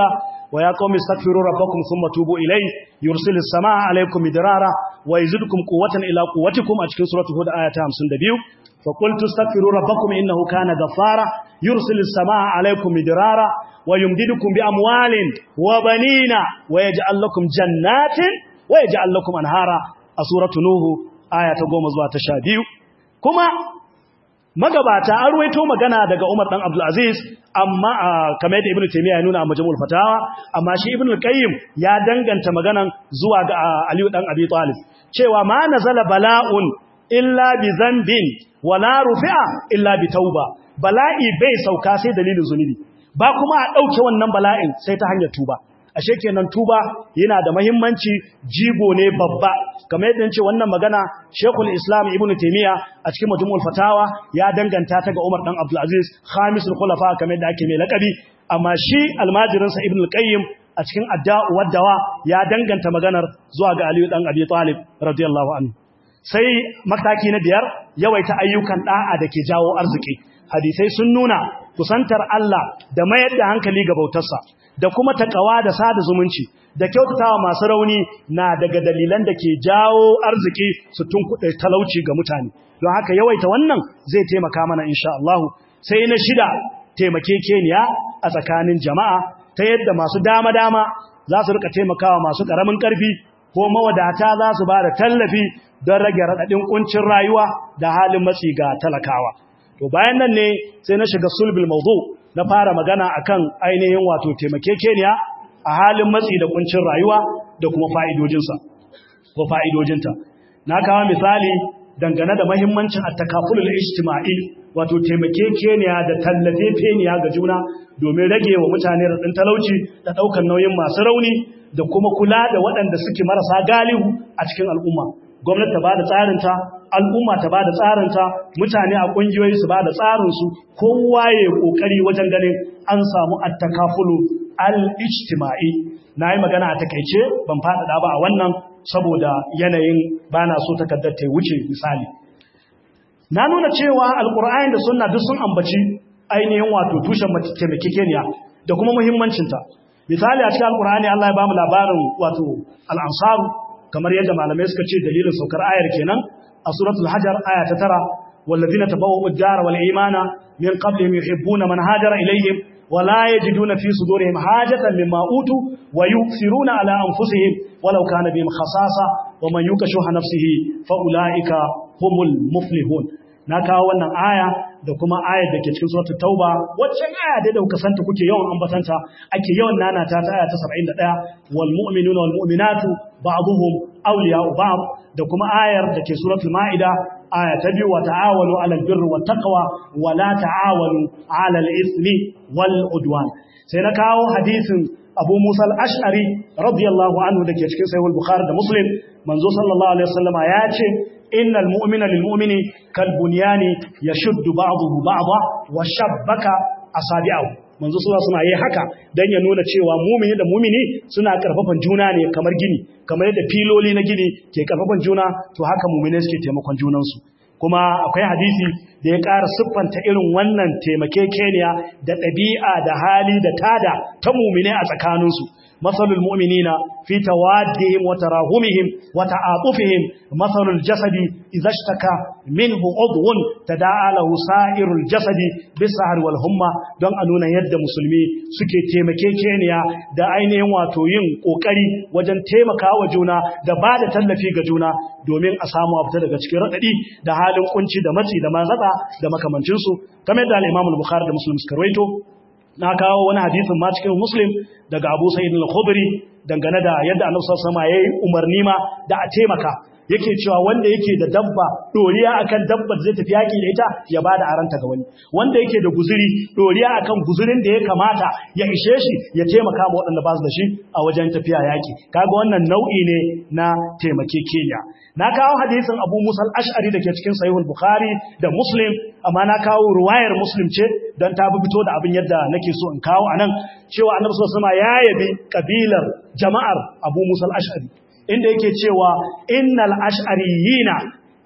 S1: wa ya qaumi astaghfiru rabbakum thumma tubu ilayhi yursilis samaa alaykum midrara wa yazidukum quwwatan ila quwwatikum a cikin suratul hud aya ta 52 fa qultu astaghfiru rabbakum innahu kana ghaffara yursilis samaa alaykum midrara wa yumdidukum bi amwalin wa banina wa yaj'al lakum jannatin wa yaj'al lakum anhara a suratul nuh aya ta 10 zuwa ta 12 kuma magabata an ruwaito magana daga Umar dan Abdul Aziz amma kamar yadda Ibn Taymiyyah ya nuna a Majmu'ul Fatawa amma shi Ibn al-Qayyim ya danganta maganan zuwa ga Ali dan Abi Talib cewa ma nazala bala'un illa bi dhanbin wala rufi'a illa bi tauba bala'i bai sauka sai dalilin zunubi ba kuma a dauke wannan bala'in sai ta hanyar tuba ashe kenan tuba yana da muhimmanci jigo ne babba kamar yadda nace wannan magana Sheikhul Islam Ibn Taymiyyah a cikin Majmu'ul Fatawa ya danganta ta ga Umar dan Abdul Aziz khamisul khulafa kamar yadda ake mai lakabi amma shi almajirinsa Ibn al-Qayyim a cikin Adda'u wad-Dawa ya danganta maganar zuwa ga Ali dan Abi Talib radiyallahu anhu sai mataki na biyar yawaita ayyukan da'a da ke jawo arziki hadisai sun nuna kusantar Allah da mayar da hankali ga bautarsa da kuma takawa da sada zumunci da kyautatawa masu rauni na daga dalilan da ke jawo arziki su tunkuɗe talauci ga mutane don haka yawaita wannan zai taimaka mana insha Allah sai na shida taimakekeniya a tsakanin jama'a ta yadda masu dama za su rika taimakawa masu ƙaramin ƙarfi ko mawadata za su ba da tallafi don rage raɗaɗin ƙuncin rayuwa da halin matsi ga talakawa to bayan nan ne sai na shiga sulbil mawdu na fara magana akan ainihin wato taimakekeniya a halin matsi da kuncin rayuwa da kuma fa'idojinta na kawo misali dangane da muhimmancin at-takafulul ijtima'i wato taimakekeniya da tallafefeniya ga juna domin rage wa mutane radin talauci da daukar nauyin masu rauni da kuma kula da waɗanda suke marasa galihu a cikin al'umma gwamnati ta bada tsarinta al'umma ta bada tsarinta mutane a kungiyoyi su bada tsarinsu kowa ya kokari wajen ganin an samu at-takafulu al-ijtima'i nayi magana a takeice ban faɗaɗa ba a wannan saboda yanayin bana so takaddar ta wuce misali na nuna cewa alqur'ani da sunna duk sun ambaci ainihin wato tushen taimakekeniya da kuma muhimmancinta misali a cikin alqur'ani Allah ya bamu labarin wato al-ansar kamar yadda malamai suka ce dalilin saukar ayar kenan a suratul hajar aya ta 9 wallazina tabawwa'u ad-dara wal imana min qablihim yuhibbuna man hajara ilayhim wa la yajiduna fi sudurihim hajatan mimma utu wa yu'thiruna ala anfusihim walau kana bihim khasasa wa man yukashuha nafsihi fa ulaika humul muflihun na kawo wannan aya da kuma ayar da ke cikin suratul tauba wacce aya da kuka santa kuke yawan ambatanta ake yawan nanata ta aya ta 71 wal mu'minuna wal mu'minatu ba'dhum awliya'u ba'd da kuma ayar da ke suratul maida aya ta 2 wa ta'awanu 'alal birri wat taqwa wa la ta'awanu 'alal ithmi wal udwan sai na kawo hadisin Abu Musa al-Ash'ari radiyallahu anhu da ke cikin sahih al-Bukhari da Muslim manzo sallallahu alaihi wasallama ya ce innal mu'mina lil mu'mini kal bunyani yashuddu ba'dahu ba'dha wa shabbaka asabi'ahu manzo suna yi haka dan ya nuna cewa mu'mini da mu'mini suna karfafan juna ne kamar gini kamar yadda filoli na gini ke karfafan juna to haka mu'mini suke taimakon junansu kuma akwai hadisi da ya ƙara siffanta irin wannan taimakekeniya da ɗabi'a da hali da tada ta mu'mini a tsakaninsu مثل المؤمنين في توادهم وتراهمهم وتعاطفهم مثل الجسد إذا اشتكى منه عضو تداعى له سائر الجسد بالسهر والهمة don a nuna yadda musulmi suke taimakekeniya da ainihin wato yin kokari wajen taimakawa juna da ba da tallafi ga juna domin a samu a fita daga cikin radadi da halin kunci da matsi da matsatsa da makamancinsu kamar da al-Imam al-Bukhari da Muslim suka rawaito na kawo wani hadisin ma cikin Muslim daga Abu Sa'id al-Khudri dangane da yadda Annabi sallallahu alaihi wasallam yayi umarni ma da a taimaka yake cewa wanda yake da dabba doriya akan dabbar zai tafi yaki da ita ya bada aranta ga wani wanda yake da guzuri doriya akan guzurin da ya kamata ya ishe shi ya taimaka ma waɗanda ba su da shi a wajen tafiya yaki kaga wannan nau'i ne na taimakekeniya na kawo hadisin Abu Musa al-Ash'ari dake cikin Sahih al-Bukhari da Muslim amma na kawo ruwayar Muslim ce dan ta fito da abin yadda nake so in kawo anan cewa Annabi sallallahu alaihi wasallam ya yabi kabilar jama'ar Abu Musa al-Ash'ari inda yake cewa innal ash'ariyina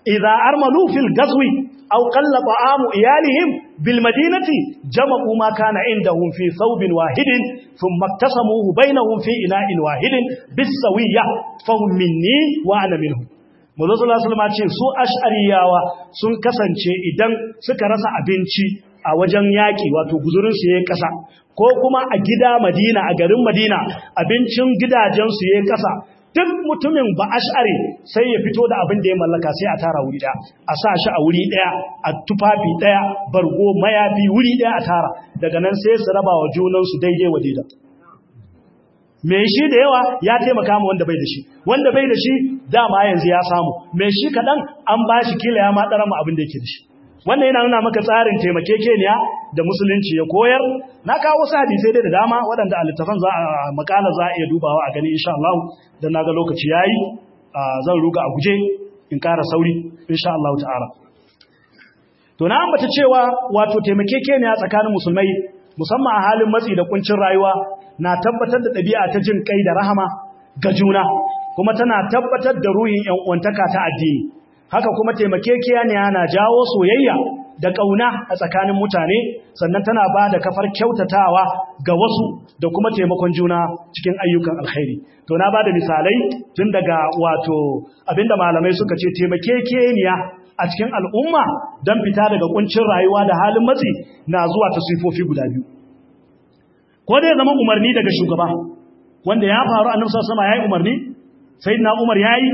S1: idza armalu fil ghazwi aw qalla ta'amu iyalihim bil madinati jama'u ma kana indahum fi thawbin wahidin thumma iktasamuhu bainahum fi ina'in wahidin bis sawiyya fahum minni wa ana minhum. Manzo sallallahu alaihi wasallam ce su ash'ariyawa sun kasance idan suka rasa abinci a wajen yaki wato guzurin su yayin kasa ko kuma a gida Madina a garin Madina abincin gidajen su yayin kasa duk mutumin ba ash'ari sai ya fito da abin da ya mallaka sai a tara wuri daya a sa shi a wuri daya a tufafi daya bargo mayafi wuri daya a tara daga nan sai su raba wa junan su daidai wa daida me shi da yawa ya taimaka ma wanda bai da shi wanda bai da shi dama yanzu ya samu me shi kadan an bashi kila ya ma dara mu abin da yake da shi wannan yana nuna maka tsarin taimakekeniya da musulunci ya koyar. Na kawo wasu hadisai da dama waɗanda a littafin makala za a iya dubawa a gani insha Allah dan naga lokaci yayi zan ruga a guje in ƙara sauri insha Allah ta'ala. To na ambata cewa wato taimakekeniya tsakanin musulmai musamman a halin matsi da kuncin rayuwa na tabbatar da ɗabi'a ta jin kai da rahama ga juna kuma tana tabbatar da ruhin ƴan uwantaka ta addini. Haka kuma taimakekeniya na jawo soyayya da ƙauna a tsakanin mutane sannan tana ba da kafar kyautatawa ga wasu da kuma taimakon juna cikin ayyukan alkhairi. To na ba da misalai tun daga wato abinda malamai suka ce taimakekeniya a cikin al'umma don fita daga kuncin rayuwa da halin matsi na zuwa ta sifofi guda biyu. Ko dai zama umarni daga shugaba wanda ya faru annabi sallallahu alaihi wasallam yayi umarni, sayyidina Umar yayi,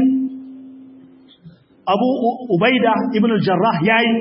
S1: Abu Ubaida ibn al-Jarrah yayi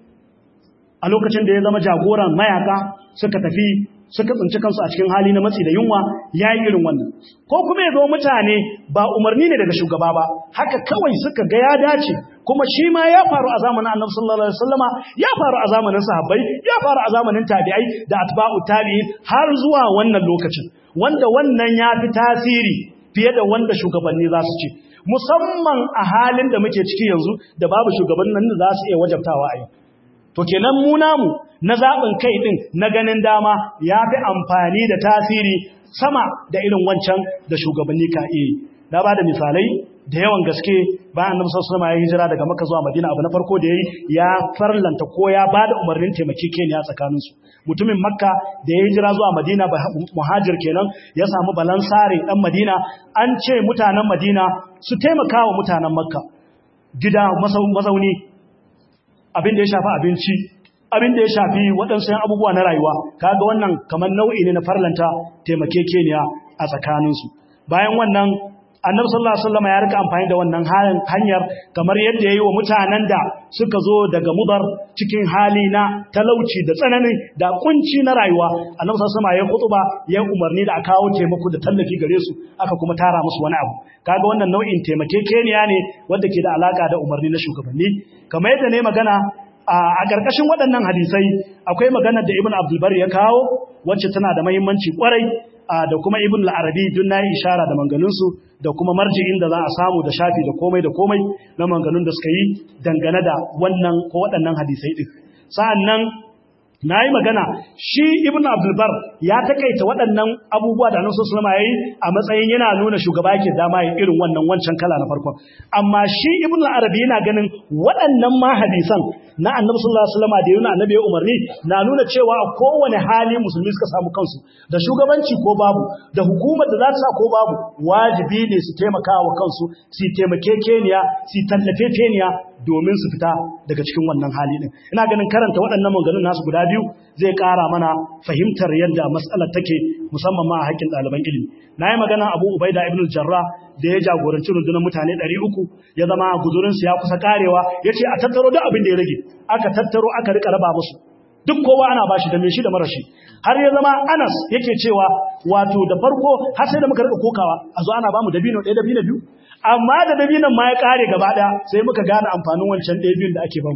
S1: a lokacin da ya zama jagoran mayaka suka tafi suka tsinci kansu a cikin hali na matsi da yunwa yayi irin wannan. Ko kuma yazo mutane ba umarni ne daga shugaba ba haka kawai suka ga ya dace kuma shi ma ya faru a zamanin Annabi sallallahu alaihi wasallama ya faru a zamanin sahabbai ya faru a zamanin tabi'ai da atba'u tabi'in har zuwa wannan lokacin wanda wannan ya fi tasiri fiye da wanda shugabanni za su ce musamman a halin da muke ciki yanzu da babu shugabannin da za su iya wajabtawa a yau. To kenan mu namu na zaɓin kai ɗin na ganin dama ya fi amfani da tasiri sama da irin wancan da shugabanni ka iya. Na ba da misalai da yawan gaske bayan Annabi sallallahu alaihi wasallam ya hijira daga Makka zuwa Madina abu na farko da yayi ya farlanta ko ya ba da umarnin taimakekeniya tsakaninsu. Mutumin Makka da ya hijira zuwa Madina muhajir kenan ya samu balansare dan Madina an ce mutanen Madina su taimaka wa mutanen Makka gida mazauni abin da ya shafi abinci abin da ya shafi waɗansu yan abubuwa na rayuwa kaga wannan kamar nau'i ne na farlanta taimakekeniya a tsakaninsu. Bayan wannan Annabi sallallahu alaihi wasallam ya rika amfani da wannan hanyar kamar yadda yayi wa mutanen da suka zo daga Mudar cikin hali na talauci da tsanani da kunci na rayuwa. Annabi sallallahu alaihi wasallam ya kutuba ya umarni da a kawo taimako da tallafi gare su aka kuma tara musu wani abu. Kaga wannan nau'in taimakekeniya ne wanda ke da alaka da umarni na shugabanni. Kamar yadda ne magana a ƙarƙashin waɗannan hadisai akwai magana da Ibn Abdul Barr ya kawo wacce tana da muhimmanci kwarai da kuma Ibn al-Arabi dun nayi ishara da manganunsu da kuma marji'in da za a samu da shafi da komai na manganun da suka yi dangane da wannan ko waɗannan hadisai din. Sa'annan nayi magana shi Ibn Abdul Barr ya takaita waɗannan abubuwa da Annabi sallallahu alaihi wasallam yayi a matsayin yana nuna shugaba yake dama yin irin wannan wancan kala na farkon. Amma shi Ibn al-Arabi yana ganin waɗannan ma hadisan na Annabi sallallahu alaihi wasallam da yana Annabi ya umarni na nuna cewa a kowane hali musulmi suka samu kansu da shugabanci ko babu da hukumar da za ta sa ko babu wajibi ne su taimaka wa kansu su taimakekeniya su tallafekeniya domin su fita daga cikin wannan hali din. Ina ganin karanta waɗannan maganganun nasu guda biyu zai ƙara mana fahimtar yadda mas'alar take musamman ma a haƙƙin ɗaliban ilimi. Na yi magana Abu Ubaida ibn al-Jarrah da ya jagoranci rundunar mutane 300 ya zama guzurinsu ya kusa karewa ya ce a tattaro duk abin da ya rage aka tattaro aka rika raba musu duk kowa ana bashi da mai shi da marashi har ya zama Anas yake cewa wato da farko har sai da muka rika kokawa a zo ana bamu dabino ɗaya dabino biyu amma da dabinon ma ya kare gaba ɗaya sai muka gane amfanin wancan ɗaya biyun da ake bamu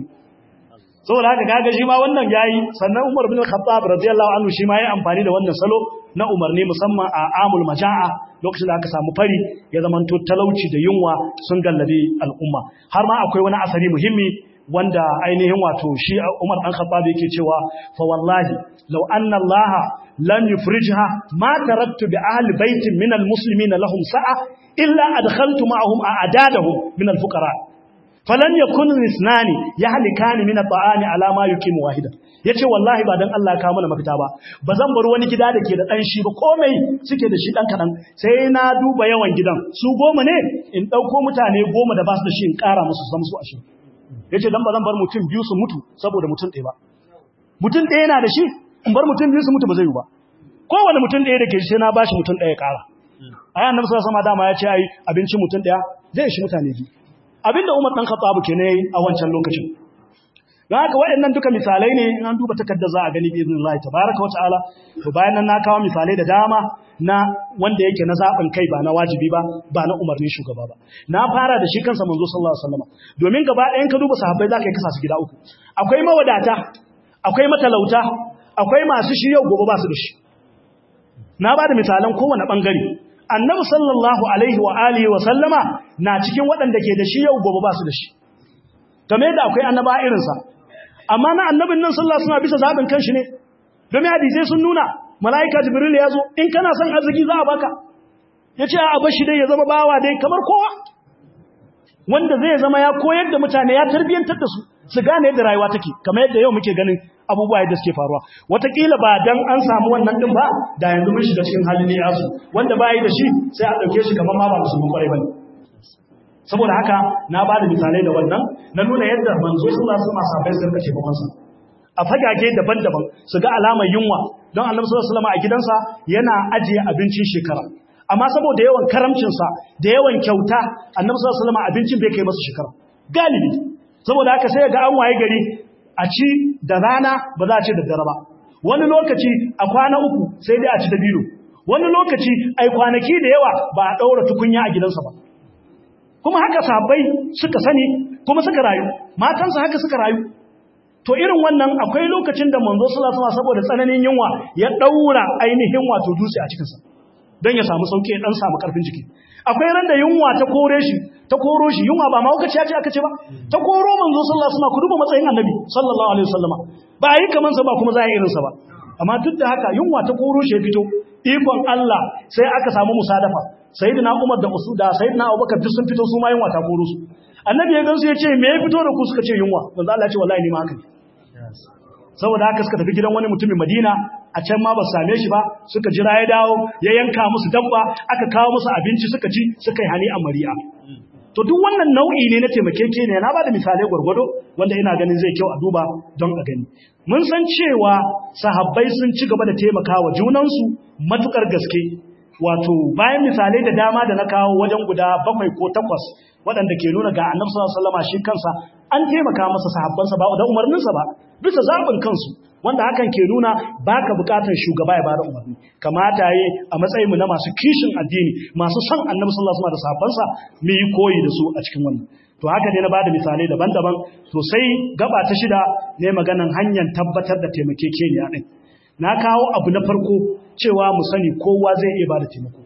S1: saboda haka kaga shi ma wannan yayi sannan Umar bin Khattab radiyallahu anhu shi ma yayi amfani da wannan salo na umarni musamman a amul majaa lokacin da aka samu fari ya zamanto talauci da yunwa sun gallabe al'umma har ma akwai wani asari muhimmi wanda ainihin wato shi Umar dan Khattab yake cewa fa wallahi law anna Allah lam yufrijha ma taraktu bi ahli baitin min almuslimin lahum sa'a illa adkhaltu ma'ahum a'dadahum min alfuqara falan yakun isnani yahlikani min at-ta'ami ala ma yuqimu wahida yace wallahi ba dan Allah ya kawo mana mafita ba bazan bar wani gida da ke da dan shi ba komai suke da shi dan kadan sai na duba yawan gidan su 10 ne in dauko mutane 10 da ba su da shi in kara musu zama su 20 yace dan bazan bar mutum biyu su mutu saboda mutum ɗaya ba mutum ɗaya yana da shi in bar mutum biyu su mutu ba zai yi ba kowane mutum ɗaya da ke shi na bashi mutum ɗaya kara ayan annabi sallallahu alaihi wasallam dama ya ce ai abincin mutum ɗaya zai shi mutane biyu abinda Umar dan Khattab ke ne a wancan lokacin don haka waɗannan duka misalai ne in an duba takardar za a gani bi iznillahi tabaraka wa ta'ala to bayan nan na kawo misalai da dama na wanda yake na zaɓin kai ba na wajibi ba na umarnin shugaba ba na fara da shi kansa manzo sallallahu alaihi wasallam domin gaba ɗayan ka duba sahabbai za ka yi kasa su gida uku akwai mawadata akwai matalauta akwai masu shi yau gobe ba su da shi na ba da misalan kowane bangare annabi sallallahu alaihi wa alihi wa sallama na cikin waɗanda ke da shi yau gobe ba su da shi kamar yadda akwai annaba irinsa amma na annabin nan sallallahu alaihi wasallam bisa zabin kanshi ne domin hadisi sun nuna malaika jibril ya zo in kana son arziki za a baka yace a bashi dai ya zama bawa dai kamar kowa wanda zai zama ya koyar da mutane ya tarbiyantar da su gane yadda rayuwa take kamar yadda yau muke ganin abubuwa yadda suke faruwa wataƙila ba dan an samu wannan din ba da yanzu mun shiga cikin halin ne yasu wanda ba yi da shi sai a dauke shi kamar ma ba musulmi kwarai bane saboda haka na ba da misalai da wannan na nuna yadda manzo sallallahu alaihi wasallam sahabbai sun kace babansa a fagage daban-daban su ga alamar yunwa don annabi sallallahu alaihi wasallam a gidansa yana ajiye abincin shekara amma saboda yawan karamcinsa da yawan kyauta annabi sallallahu alaihi wasallam abincin bai kai masa shekara galibi saboda haka sai ga an waye gari a ci da rana ba za a ci da dare ba wani lokaci a kwana uku sai dai a ci da biro wani lokaci ai kwanaki da yawa ba a daura tukunya a gidansa ba kuma haka sahabbai suka sani kuma suka rayu matansa haka suka rayu to irin wannan akwai lokacin da manzo sallallahu alaihi wasallam saboda tsananin yunwa ya daura ainihin wato dutse a cikin sa dan ya samu sauki dan samu karfin jiki akwai ran da yunwa ta koro shi yunwa ba ma hukaci ce aka ce ba ta koro manzo sallallahu alaihi wasallam ku duba matsayin annabi sallallahu alaihi wasallam ba yi kaman sa ba kuma za a irin sa ba amma duk da haka yunwa ta koro shi ya fito ikon Allah sai aka samu musadafa sayyidina Umar da Usuda sayyidina Abubakar duk sun fito su ma yunwa ta koro su annabi ya gansu ya ce me ya fito da ku suka ce yunwa manzo Allah ya ce wallahi ni ma haka saboda haka suka tafi gidan wani mutumin Madina a can ma ba su same shi ba suka jira ya dawo ya yanka musu dabba aka kawo musu abinci suka ci suka yi hani a mari'a to duk wannan nau'i ne na taimakekeniya na ba da misalai gwargwado wanda ina ganin zai kyau a duba don a gani mun san cewa sahabbai sun ci gaba da taimakawa junansu matukar gaske wato bayan misalai da dama da na kawo wajen guda 7 ko 8 waɗanda ke nuna ga annabi sallallahu alaihi wasallam shi kansa an taimaka masa sahabbansa ba da umarninsa ba bisa zaɓin kansu wanda hakan ke nuna baka bukatar shugaba ya bada umarni kamata yayi a matsayin mu na masu kishin addini masu son annabi sallallahu alaihi wasallam da sahabbansa mu yi koyi da su a cikin wannan to haka dai na bada misalai daban-daban to sai gaba ta 6 ne maganan hanyar tabbatar da taimakekeniya din na kawo abu na farko cewa mu sani kowa zai iya bada taimako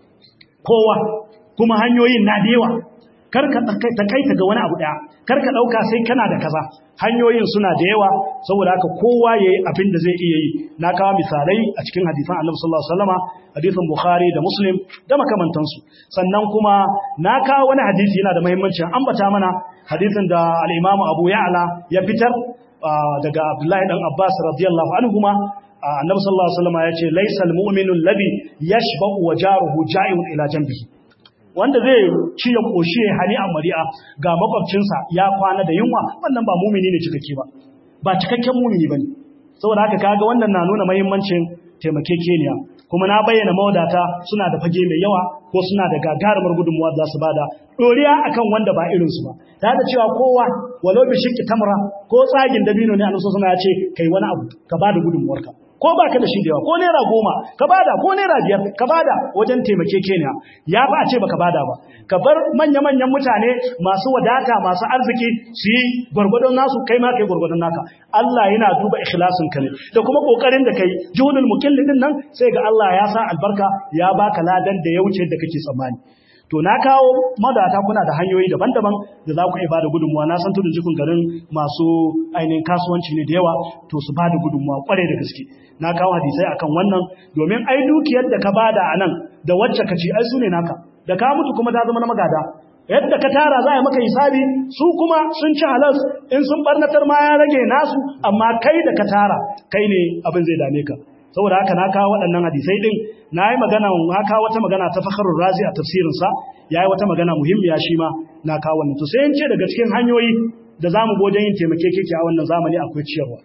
S1: kowa kuma hanyoyin na da yawa karka takaita ga wani abu daya karka dauka sai kana da kaza hanyoyin suna da yawa saboda haka kowa yayi abin da zai iya yi na kawo misalai a cikin hadisan Annabi sallallahu alaihi wasallama hadisin Bukhari da Muslim da makamantansu sannan kuma na kawo wani hadisi yana da muhimmanci an ambata mana hadisin da al-Imam Abu Ya'la ya fitar daga Abdullahi dan Abbas radiyallahu anhuma Annabi sallallahu alaihi wasallama yace laysal mu'minu alladhi yashba'u wa jaruhu ja'iun ila janbihi wanda zai ci ya koshi ya hani a mari'a ga makwabcinsa ya kwana da yunwa wannan ba mumini ne cikakke ba cikakken mumini bane saboda haka kaga wannan na nuna muhimmancin taimakekeniya kuma na bayyana mawadata suna da fage mai yawa ko suna da gagarumar gudunmuwa da su bada doriya akan wanda ba irin su ba ta da cewa kowa walau bi shikki tamra ko tsagin dabino ne annabi suna ya ce kai wani abu ka bada gudunmuwarka ko ba ka da shi da yawa ko naira 10 ka bada ko naira 5 ka bada wajen taimakekeniya ya ba a ce baka bada ba ka bar manya-manyan mutane masu wadata masu arziki su yi gwargwadon nasu kai ma kai gwargwadon naka Allah yana duba ikhlasin ka ne da kuma kokarin da kai juhudul mukallin din nan sai ga Allah ya sa albarka ya baka ladan da ya wuce da kake tsammani to na kawo madata kuna da hanyoyi daban-daban da za ku iya bada gudunmuwa na san tudun jikun garin masu ainihin kasuwanci ne da yawa to su bada gudunmuwa kware da gaske na kawo hadisai akan wannan domin ai dukiyar da ka bada a nan da wacce ka ci ai su ne naka da ka mutu kuma ta zama na magada yadda ka tara za a maka hisabi, su kuma sun ci halas, in sun barnatar ma ya rage nasu, amma kai da ka tara kai ne abin zai dame ka. Saboda haka na kawo waɗannan hadisai din, na kawo wata magana ta Fakhrul Razi a tafsirinsa, yayi wata magana muhimmiya shi ma na kawo wannan. To sai in ce daga cikin hanyoyi da zamu gojen yin taimakekeke a wannan zamani akwai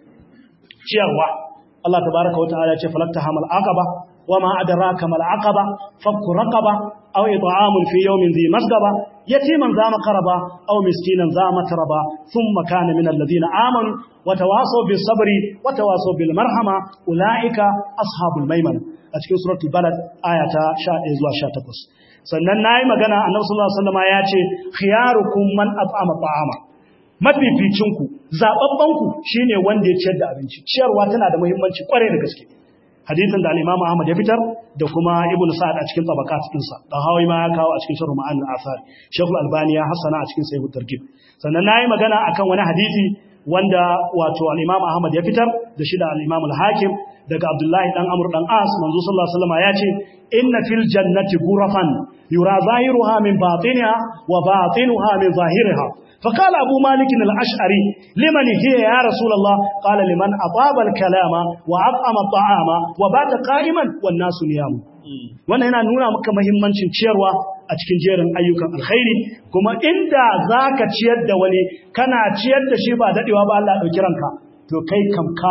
S1: ciyarwa. Allah tabaraka wa ta'ala ya ce falaktahamal aqaba wama adraka mal aqaba fakku raqaba aw it'amun fi yawmin dhi masgaba yatiman za maqraba aw miskinan za matraba thumma kana min alladhina amanu wa tawasaw bis sabri wa tawasaw bil marhama ulaika ashabul maimana a cikin suratul balad ayata 11 zuwa 18. sannan nayi magana annabi sallallahu alaihi wasallam ya ce khiyarukum man at'ama ta'ama, mafificinku zababbanku shine wanda ya ciyar da abinci. Ciyarwa tana da muhimmanci kware da gaske. Hadisin da al-Imam Ahmad ya fitar da kuma Ibn Sa'd a cikin tabaqat ɗinsa, da Hawaii ma ya kawo a cikin Sharh Ma'an al-Athar, Sheikh al-Albani ya hasana a cikin Sahih at-Targhib. Sannan nayi magana akan wani hadisi wanda wato al-Imam Ahmad ya fitar da shi da al-Imam al-Hakim daga Abdullahi dan Amr dan As, manzo sallallahu alaihi wasallam ya ce inna fil jannati ghurafan yura zahiruha min batiniha wa batinuha min zahiriha. فقال أبو مالك الأشعري لمن هي يا رسول الله؟ قال لمن أطاب الكلام وأطعم الطعام وبات قائما والناس نيام. wannan yana nuna maka muhimmancin ciyarwa a cikin jerin ayyukan alkhairi, kuma inda zaka ciyar da wani kana ciyar da shi ba dadewa ba Allah dauki ranka, to kai kam ka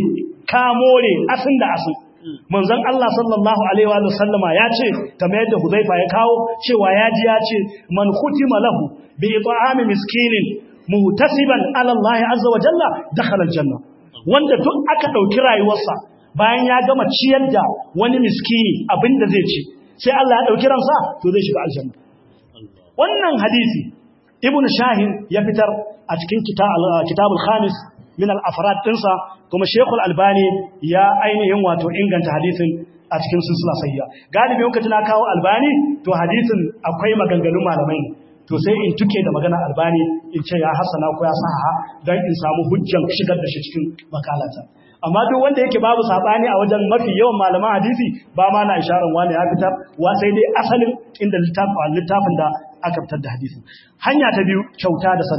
S1: more asin da asin. Manzon Allah sallallahu alaihi wa sallama ya ce kamar yadda Huzaifa ya kawo cewa ya ce man khutima lahu bi it'ami miskinin muhtasiban ala Allah azza wa jalla dakhala aljanna. Wanda duk aka dauki rayuwarsa bayan ya gama ciyar da wani miskini abinda zai ci, sai Allah ya dauki ransa, to zai shiga aljanna. Wannan hadisi Ibn Shahin ya fitar a cikin kitabul khamis min al-afrad dinsa, kuma Sheikh al-Albani ya ainihin wato inganta hadisin a cikin silsila sayya. Galibi lokacin na kawo Albani to hadisin akwai maganganun malamai, to sai in tuke da magana Albani in ce ya hasana ko ya saha dan in samu hujjan shigar da shi cikin makalata. Amma duk wanda yake babu sabani a wajen mafi yawan malaman hadisi ba ma na isharar wani ya fitar wa, sai dai asalin inda littafin da aka fitar da hadisin. Hanya ta biyu, kyauta da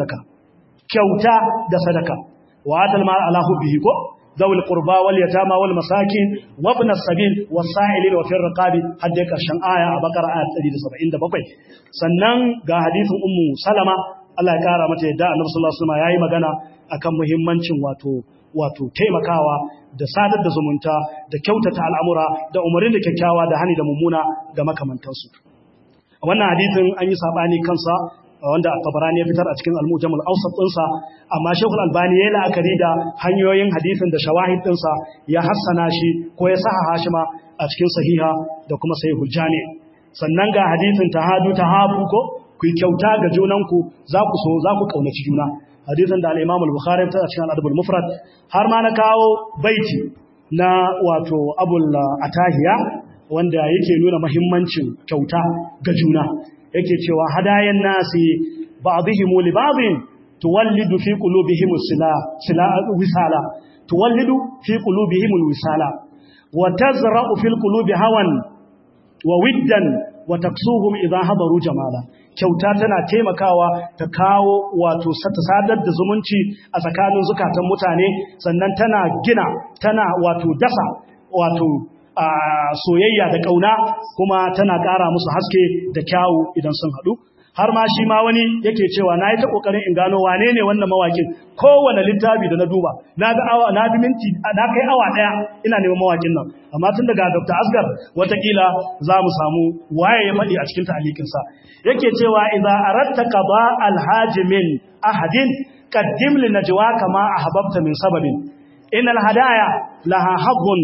S1: sadaka. وآتى المال على حبه ذوي القربى واليتامى والمساكين وابن السبيل والسائلين وفي الرقاب حتى كرشن آية بقرة آية 177. sannan ga hadisin ummu salama Allah ya kara mata yadda annabi sallallahu alaihi wasallam yayi magana akan muhimmancin wato taimakawa da sadar da zumunta da kyautata al'amura da umarin da kyakkyawa da hani da mummuna da makamantansu. Wannan hadisin an yi sabani kansa wanda Tabarani ya fitar a cikin Al-Mujam al-Awsat ɗinsa, amma Sheikh al-Albani ya la'akari da hanyoyin hadisin da shawahid ɗinsa ya hassana shi ko ya sahaha shi ma a cikin Sahiha da kuma Sahihul Jami'. Sannan ga hadisin tahabu ko ku kyauta ga junanku, za ku kaunaci juna. Hadisin da al-Imam al-Bukhari ya fitar a cikin Al-Adab al-Mufrad. Har ma na kawo baiti na wato Abul Atahiya wanda yake nuna muhimmancin kyauta ga juna. Yake cewa hadayan nasi ba'dihim li ba'din tuwallidu fi qulubihim wisala tuwallidu fi qulubihim wisala wa tazra'u fil qulubi hawan wa widdan wa taksuhum idha hadaru jamala. Kyauta tana taimakawa ta kawo wato sadar da zumunci a tsakanin zukatan mutane, sannan tana wato dasa wato soyayya da kauna, kuma tana ƙara musu haske da kyawu idan sun haɗu. Har ma shi ma wani yake cewa na yi ta ƙoƙarin in gano wane ne wannan mawakin. Kowane littafi da na duba na kai awa ɗaya ina neman mawakin nan, amma tun daga Dr. Asgar watakila za mu samu waye ya faɗi a cikin ta'alikinsa. Yake cewa idza aratta qada alhajimin ahadin qaddim li najwaka ma ahbabta min sababin innal hadaya laha haddun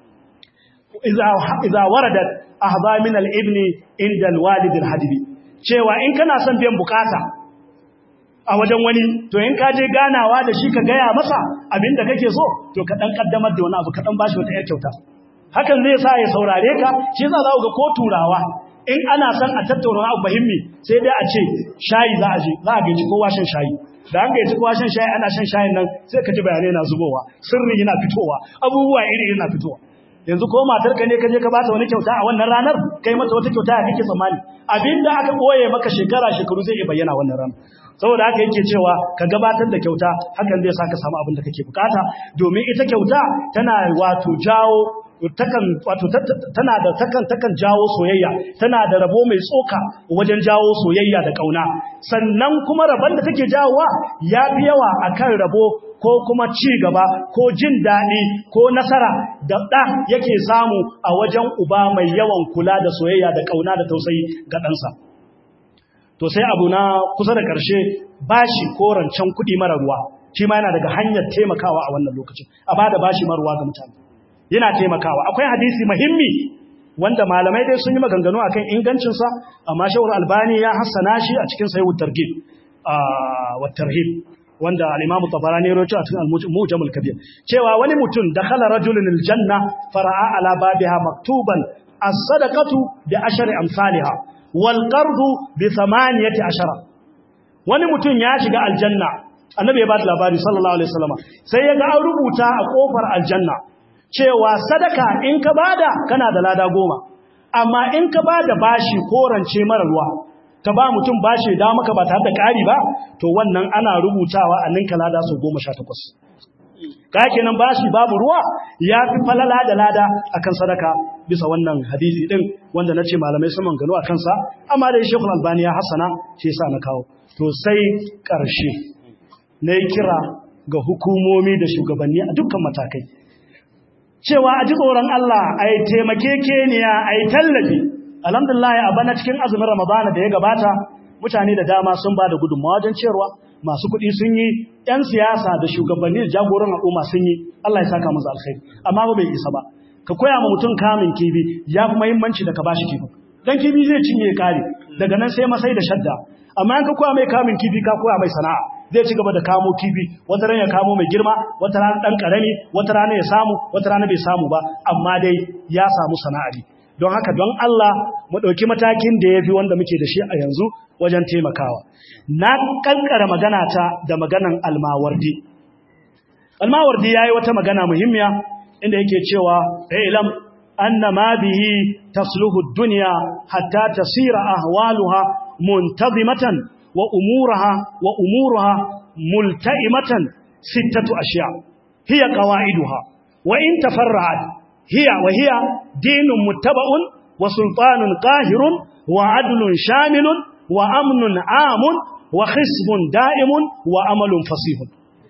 S1: idza waradat ahba min al-ibni inda al-walid al-hadibi. Cewa in kana son biyan bukata a wajen wani, to in ka je ganawa da shi ka gaya masa abinda kake so, to ka dan kaddamar da wani abu, ka dan bashi wata yar kyauta. Hakan zai sa ya saurare ka. Shi yasa za ku ga ko turawa in ana son a tattauna abu muhimmi sai dai a ce shayi za a gaji kowa shan shayi. Da an gaji kowa shan shayi, ana shan shayin nan sai ka ji bayanai na zubowa, sirri yana fitowa, abubuwa iri yana fitowa. yanzu ko matarka ne kaje ka bata wani kyauta a wannan ranar kai mata wata kyauta ya kake tsammani abinda aka boye maka shekaru zai bayyana wannan ranar saboda haka yake cewa ka gabatar da kyauta hakan zai saka samu abin da kake bukata domin ita kyauta tana wato jawo takan jawo soyayya tana da rabo mai tsoka wajen jawo soyayya da kauna sannan kuma rabon da take jawowa yafi yawa akan rabo ko kuma ci gaba ko jin daɗi ko nasara da ɗa yake samu a wajen uba mai yawan kula da soyayya da kauna da tausayi ga ɗansa to sai abu na kusa da ƙarshe bashi ko rancen kuɗi mara ruwa shi ma yana daga hanyar taimakawa a wannan lokacin a bada bashi mara ruwa ga mutane yana taimakawa akwai hadisi muhimmi wanda malamai dai sun yi maganganu akan ingancinsa amma Shawul Albani ya hassana shi a cikin Sahih at-Targhib wa tarhib wanda al-Imam Tabarani ya rawaito a cikin al-Mu'jam al-Kabir cewa wani mutum dakhala rajulun al-janna fara'a ala babiha maktuban as-sadaqatu bi ashri amsalha wal qardu bi 18 wani mutum ya shiga aljanna annabi ya ba da labari sallallahu alaihi wasallam sai ya ga an rubuta a kofar aljanna cewa sadaka in ka bada kana da lada 10 amma in ka bada bashi ko rance mara ruwa ka ba mutum bashi da maka ba tare da ƙari ba to wannan ana rubutawa a ninka lada su 18 ka kenan bashi babu ruwa ya fi falala da lada akan sadaka bisa wannan hadisi din wanda nace malamai sun mangano akan sa amma dai Sheikhul Albani ya hasana shi yasa na kawo to sai ƙarshe nayi kira ga hukumomi da shugabanni a dukkan matakai cewa a ji tsoron Allah a yi taimakekeniya a yi tallafi alhamdulillah a bana cikin azumin ramadana da ya gabata mutane da dama sun ba da gudunmawa wajen ciyarwa masu kuɗi sun yi 'yan siyasa da shugabanni da jagoran al'umma sun yi Allah ya saka musu alkhairi amma ba bai isa ba ka koya ma mutum kamin kibi ya fi muhimmanci da ka bashi kibi dan kibi zai cinye kare daga nan sai masai da shadda amma in ka koya mai kamin kibi ka koya mai sana'a zai ci gaba da kamo kifi wata ran ya kamo mai girma wata ran dan karami wata ran ya samu wata ran bai samu ba amma dai ya samu sana'ari don haka don Allah mu dauki matakin da yafi wanda muke da shi a yanzu wajen taimakawa na kankara magana ta da maganan almawardi yayi wata magana muhimmiya inda yake cewa ilam anna ma bihi tasluhu ad-dunya hatta tasira ahwaluha muntazimatan وأمورها ملتئمة 6 أشياء هي قواعدها وإن تفرعت وهي دين متبع وسلطان قاهر وعدل شامل وأمن عام وخصب دائم وأمل فصيح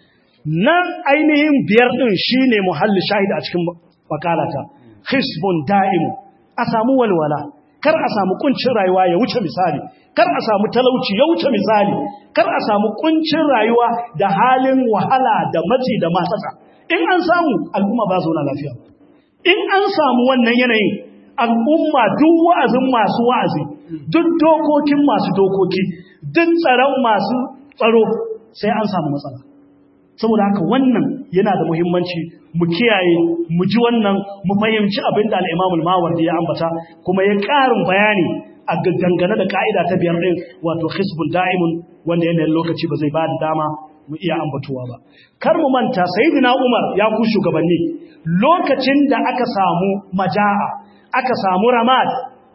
S1: nan ainihin biyar din shine muhalli shahid a cikin makalata khisbun da'im a samu walwala kar a samu kuncin rayuwa ya wuce misali kar a samu talauci ya wuce misali kar a samu kuncin rayuwa da halin wahala da matsi da matsatsa in an samu al'umma ba zauna lafiya in an samu wannan yanayin al'umma duk wa'azin masu wa'azi duk dokokin masu dokoki duk tsaron masu tsaro sai an samu matsala saboda haka wannan yana da muhimmanci mu kiyaye mu ji wannan mu fahimci abin da al-Imam al-Mawardi ya ambata kuma ya ƙarin bayani a dangane da ka'ida ta biyar din wato khisbun da'imun wanda yana lokaci ba zai ba da dama mu iya ambatuwa ba kar mu manta sayyidina Umar ya ku shugabanni lokacin da aka samu majaa aka samu ramad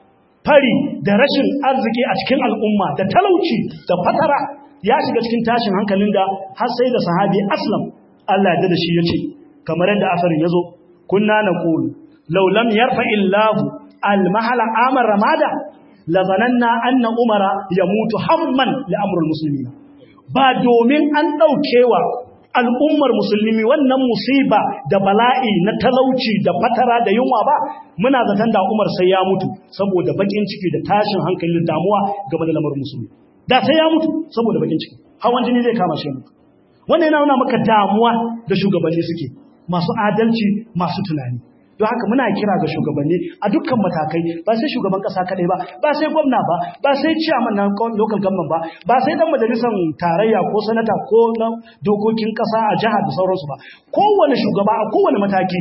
S1: fari da rashin arziki a cikin al'umma da talauci da fatara ya shiga cikin tashin hankalin da har sai da sahabi Aslam Allah ya da shi yace kamar yadda asarin yazo kunna naqulu law lam yarfa illahu al-mahala amar ramada la zananna anna umara yamutu hamman li amrul muslimin ba domin an daukewa al'ummar musulmi wannan musiba da bala'i na talauci da fatara da yunwa ba muna zaton da Umar sai ya mutu saboda bakin ciki da tashin hankali da damuwa game da lamarin musulmi da sai ya mutu saboda bakin ciki hawan jini zai kama shi mutu wannan yana nuna maka damuwa da shugabanni suke masu adalci masu tunani don haka muna kira ga shugabanni a dukkan matakai ba sai shugaban kasa kadai ba ba sai gwamna ba ba sai chairman na local government ba sai dan majalisar tarayya ko sanata ko na dokokin kasa a jiha da sauransu ba kowane shugaba a kowane mataki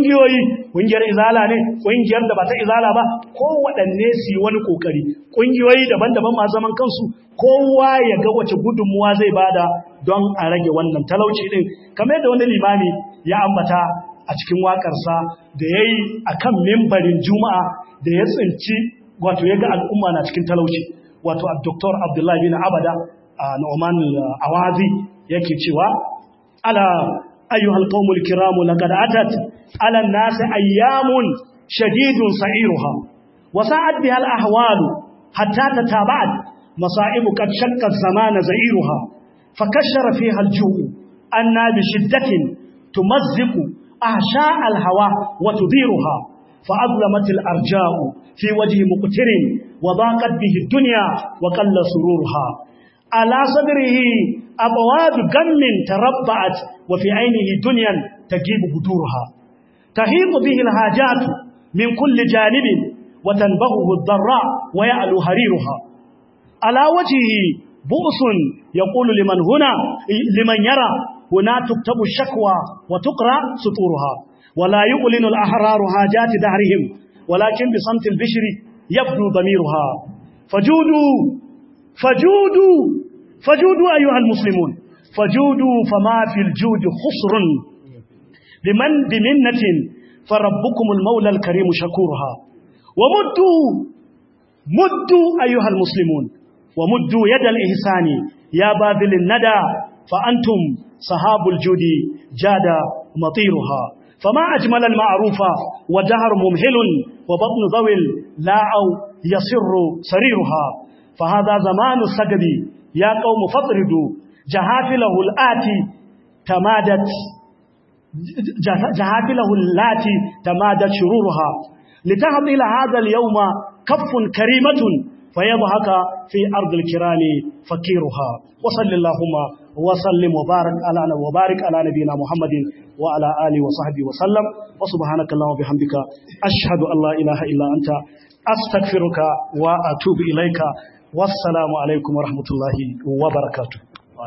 S1: kungiyar izala ne kungiyar da ba ta izala ba kowaɗanne su yi wani kokari kungiyoyi daban-daban masu zaman kansu kowa ya ga wace gudunmuwa zai bada don a rage wannan talauci din kamar yadda wani limami ya ambata a cikin waƙarsa da ya yi a kan mimbarin juma'a da ya tsinci wato ya ga al'umma na cikin talauci wato a Dr. Abdullahi bin Abada a Nu'man Awazi yake cewa ala ayyuhal qaumul kiramu laqad atat ala an-nasi ayyamun shadidun sa'iruha wa sa'ad biha al-ahwalu hatta tataba'at masa'ibu qad shaqqa az-zamana za'iruha fakashara fiha al-ju'u anna bi shiddatin tumazziqu ahsha' al-hawa wa tudiruha fa'azlamat al-arja'u fi wajhi muqtirin wa daqat bihi ad-dunya wa qalla sururuha ala sadrihi abwab gammin tarabba'at wa fi 'aynihi dunyan tajibu budurha tahibu bihi al-hajat min kulli janibin wa tanbahu ad-darra wa ya'lu hariruha ala wajhihi bu'sun yaqulu liman yara huna tuktabu ash-shakwa wa tuqra suturuha ولا يؤلن الأحرار حاجات دهرهم ولكن بصمت البشر يبدو ضميرها فجودوا أيها المسلمون فجودوا فما في الجود خسر لمن بمنة فربكم المولى الكريم شكورها ومدوا أيها المسلمون ومدوا يد الإحسان يا باذل الندى فأنتم صحاب الجود جاد مطيرها فما أجمل المعروف ودهر ممهل وبطن ذوي لا أو يصر سريرها فهذا زمان السجد يا قوم فاطردوا جهافله الآتي تمادت شرورها لتهضل هذا اليوم كف كريمة فيضحك في أرض الكرام فكيرها وصل اللهم وسلم وبارك على نبينا محمد وعلى آله وصحبه وسلم وسبحانك اللهم وبحمدك أشهد أن لا إله إلا أنت أستغفرك وأتوب إليك والسلام عليكم ورحمة الله وبركاته